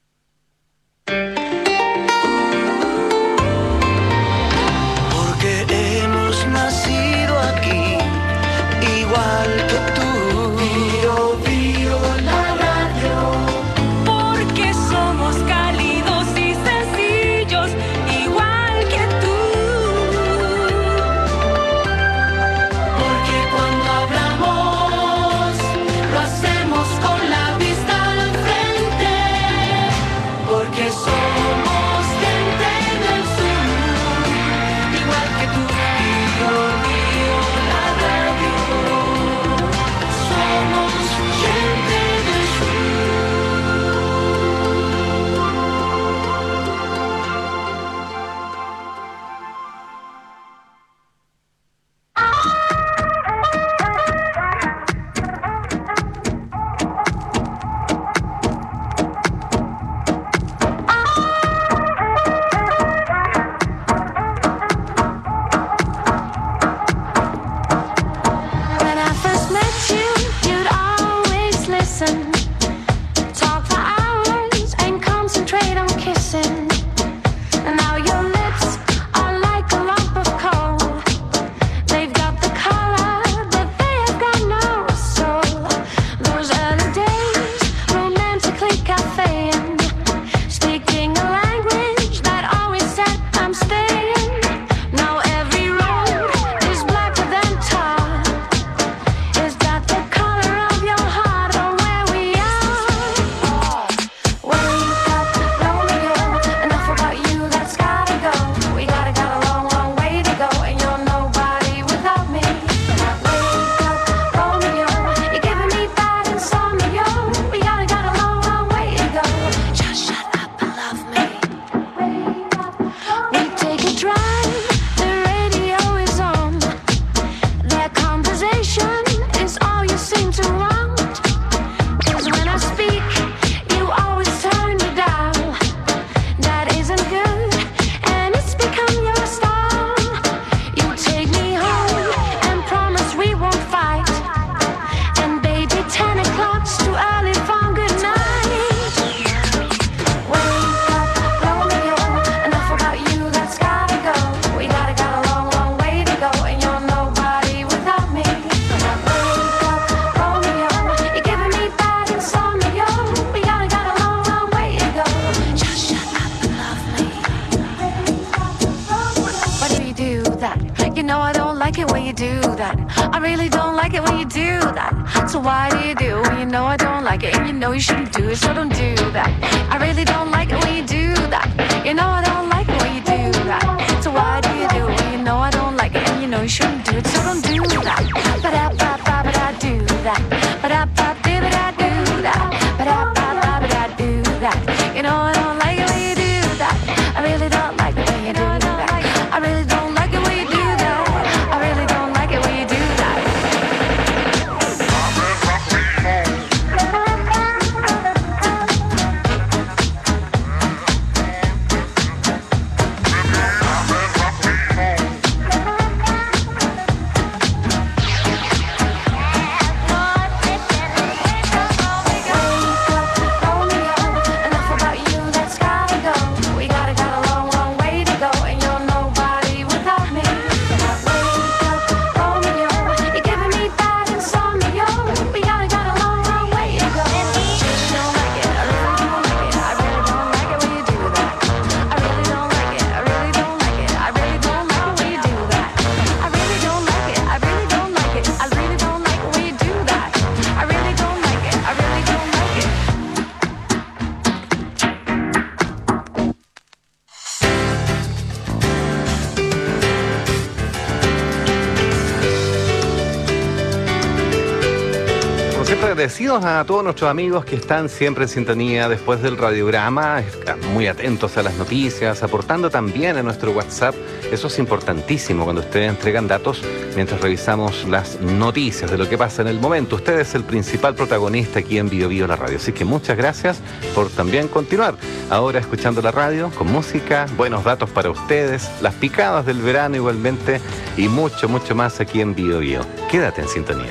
Speaker 16: Nacido aquí, igual que tú. Bio, bio, la radio. Porque somos cálidos y sencillos, igual que tú. Porque cuando hablamos, lo hacemos con la vista al frente. Porque somos gente del sur, igual que tú. So why do you do when you know I don't like it and you know you shouldn't do it, so don't do that. I really don't like it when you do that. You know I don't like it when you do that. So why do you do it when you know I don't like it and you know you shouldn't do it, so don't do that. Ba-da-ba-ba-ba-da-do that. Ba-da-ba-ba-ba-da-do that. Ba-da-ba-ba-ba-da-do that. You know I don't like it when you do that. I really don't
Speaker 15: agradecidos a todos nuestros amigos que están siempre en sintonía después del radiograma, están muy atentos a las noticias, aportando también a nuestro WhatsApp. Eso es importantísimo cuando ustedes entregan datos mientras revisamos las noticias de lo que pasa en el momento. Usted es el principal protagonista aquí en Bio Bio la radio, así que muchas gracias por también continuar ahora escuchando la radio con música, buenos datos para ustedes, las picadas del verano igualmente y mucho, mucho más aquí en Bio Bio. Quédate en sintonía.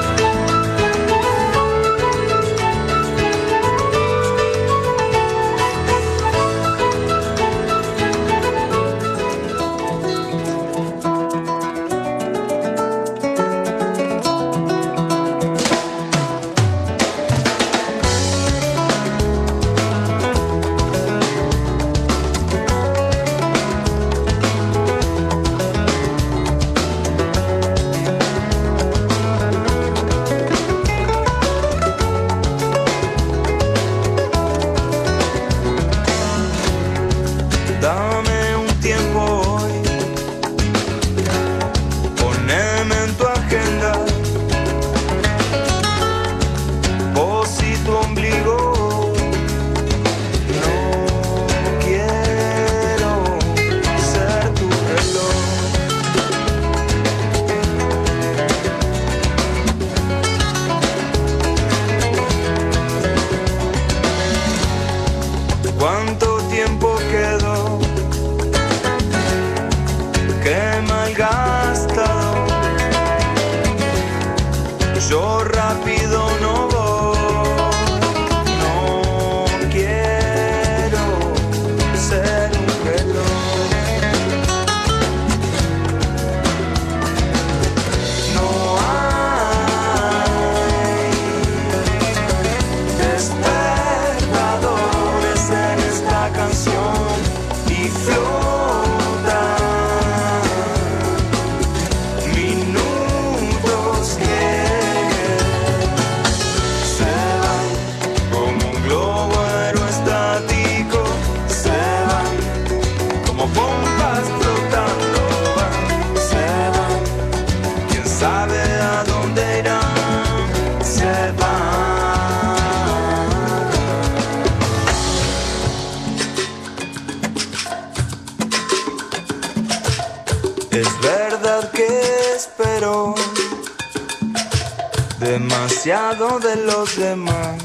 Speaker 17: Demasiado de los demás.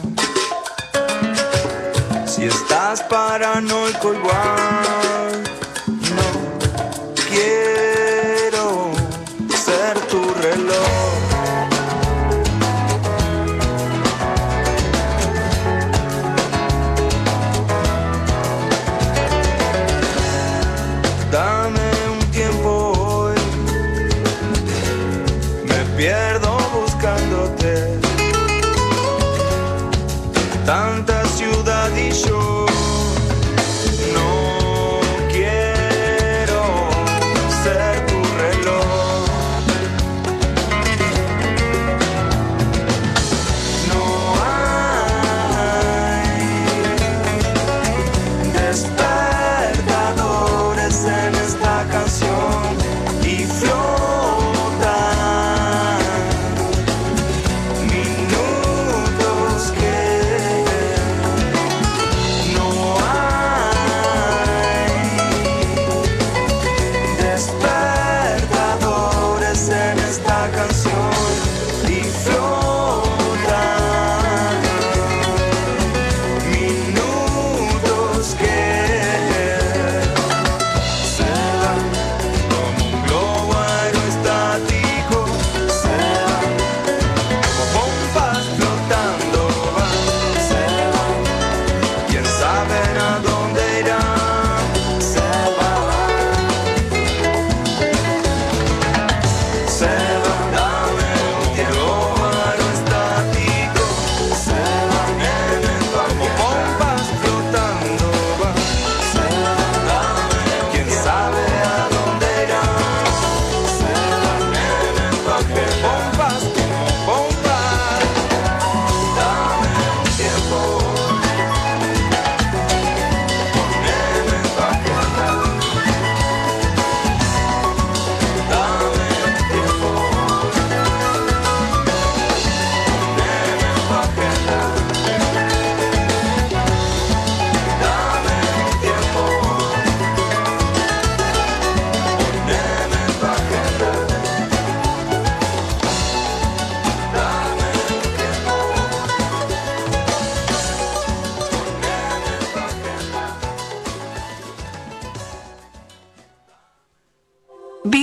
Speaker 17: Si estás paranoico igual, no quiero ser tu reloj. Dame un tiempo hoy, me pierdo buscándote, tanta ciudad y yo no quiero ser tu reloj. No hay despertadores en esta canción y flotan minutos que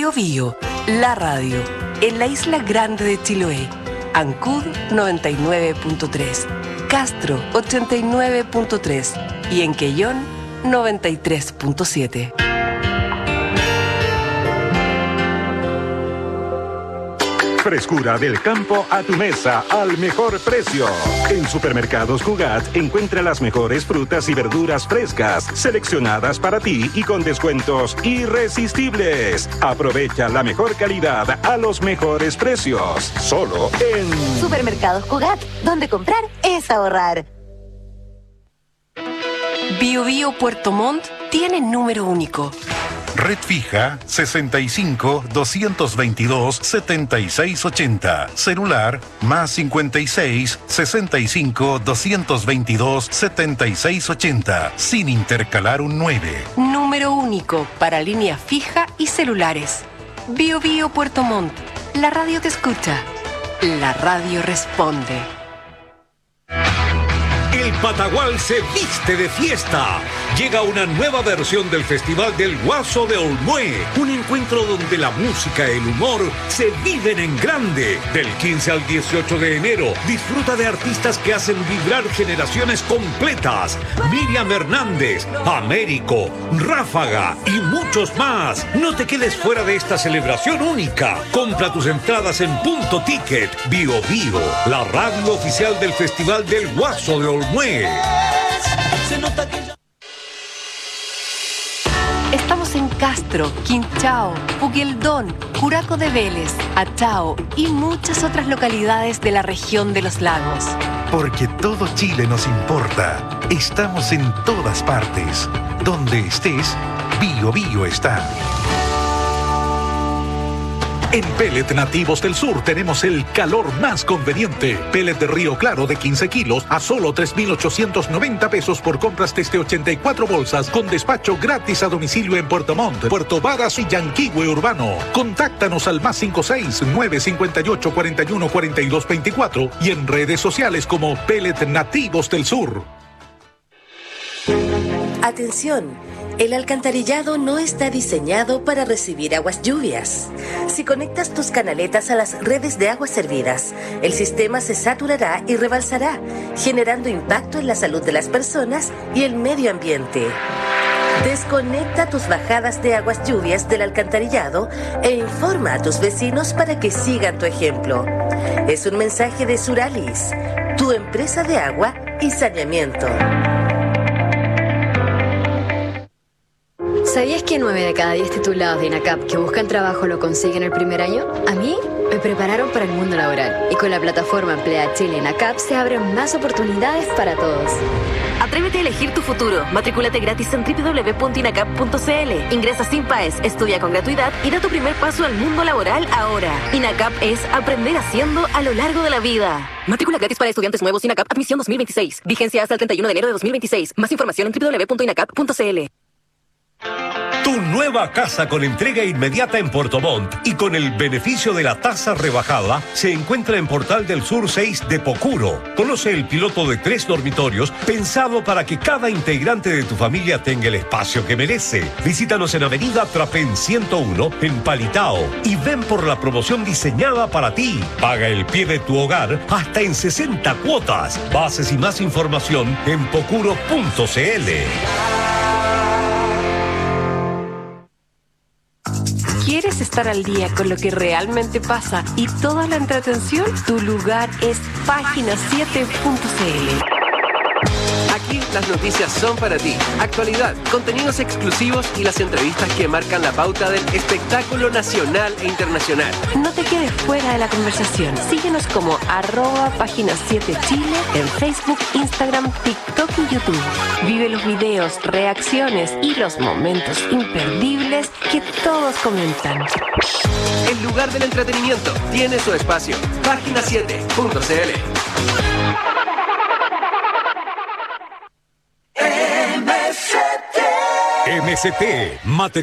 Speaker 8: Bio Bio, la radio, en la isla grande de Chiloé. Ancud noventa y nueve punto tres, Castro ochenta y nueve punto tres y en Quellón noventa y tres punto siete.
Speaker 18: Frescura del campo a tu mesa al mejor precio. En Supermercados Cugat encuentra las mejores frutas y verduras frescas, seleccionadas para ti y con descuentos irresistibles. Aprovecha la mejor calidad a los mejores precios. Solo en
Speaker 20: Supermercados Cugat, donde comprar es ahorrar.
Speaker 8: Bio Bio Puerto Montt tiene número único.
Speaker 5: Red fija sesenta y cinco, doscientos veintidós, setenta y seis ochenta. Celular más cincuenta y seis, sesenta y cinco, doscientos veintidós, setenta y seis ochenta. Sin intercalar un nueve.
Speaker 8: Número único para línea fija y celulares. Bio Bio Puerto Montt. La radio te escucha. La radio responde.
Speaker 21: El Patagual se viste de fiesta. Llega una nueva versión del Festival del Guaso de Olmué. Un encuentro donde la música y el humor se viven en grande. Del quince al dieciocho de enero, disfruta de artistas que hacen vibrar generaciones completas. Miriam Hernández, Américo, Ráfaga y muchos más. No te quedes fuera de esta celebración única. Compra tus entradas en Punto Ticket. Bio Bio, la radio oficial del Festival del Guaso de Olmué.
Speaker 8: Estamos en Castro, Quinchao, Puqueldón, Curaco de Vélez, Achao y muchas otras localidades de la región de los lagos.
Speaker 5: Porque todo Chile nos importa. Estamos en todas partes. Donde estés, Bio Bio está. En Pellet Nativos del Sur tenemos el calor más conveniente. Pellet de Río Claro de quince kilos a solo tres mil ochocientos noventa pesos por compras desde ochenta y cuatro bolsas con despacho gratis a domicilio en Puerto Montt, Puerto Varas y Yanquihue Urbano. Contáctanos al más cinco seis, nueve cinco ocho, cuarenta y uno, cuarenta y dos veinticuatro y en redes sociales como Pellet Nativos del Sur.
Speaker 22: Atención. El alcantarillado no está diseñado para recibir aguas lluvias. Si conectas tus canaletas a las redes de aguas servidas, el sistema se saturará y rebalsará, generando impacto en la salud de las personas y el medio ambiente. Desconecta tus bajadas de aguas lluvias del alcantarillado e informa a tus vecinos para que sigan tu ejemplo. Es un mensaje de Suralis, tu empresa de agua y saneamiento.
Speaker 25: ¿Sabías que nueve de cada diez titulados de INACAP que buscan trabajo lo consiguen el primer año? A mí me prepararon para el mundo laboral y con la plataforma Emplea Chile INACAP se abren más oportunidades para todos.
Speaker 20: Atrévete a elegir tu futuro. Matricúlate gratis en doble u doble u doble u punto inacap punto c l. Ingresa sin P A E S, estudia con gratuidad y da tu primer paso al mundo laboral ahora. INACAP es aprender haciendo a lo largo de la vida. Matrícula gratis para estudiantes nuevos INACAP Admisión dos mil veintiséis. Vigencia hasta el treinta y uno de enero de dos mil veintiséis. Más información en doble u doble u doble u punto inacap punto c l.
Speaker 21: Tu nueva casa con entrega inmediata en Puerto Montt y con el beneficio de la tasa rebajada se encuentra en Portal del Sur seis de Pocuro. Conoce el piloto de tres dormitorios pensado para que cada integrante de tu familia tenga el espacio que merece. Visítanos en Avenida Trapén ciento uno en Palitao y ven por la promoción diseñada para ti. Paga el pie de tu hogar hasta en sesenta cuotas. Bases y más información en pocuro punto c l.
Speaker 8: ¿Quieres estar al día con lo que realmente pasa y toda la entretención? Tu lugar es página siete punto c l.
Speaker 26: Aquí las noticias son para ti. Actualidad, contenidos exclusivos y las entrevistas que marcan la pauta del espectáculo nacional e internacional.
Speaker 8: No te quedes fuera de la conversación. Síguenos como arroba página siete Chile en Facebook, Instagram, TikTok y YouTube. Vive los videos, reacciones y los momentos imperdibles que todos comentan.
Speaker 26: El lugar del entretenimiento tiene su espacio. página siete punto c l.
Speaker 21: M S T, material.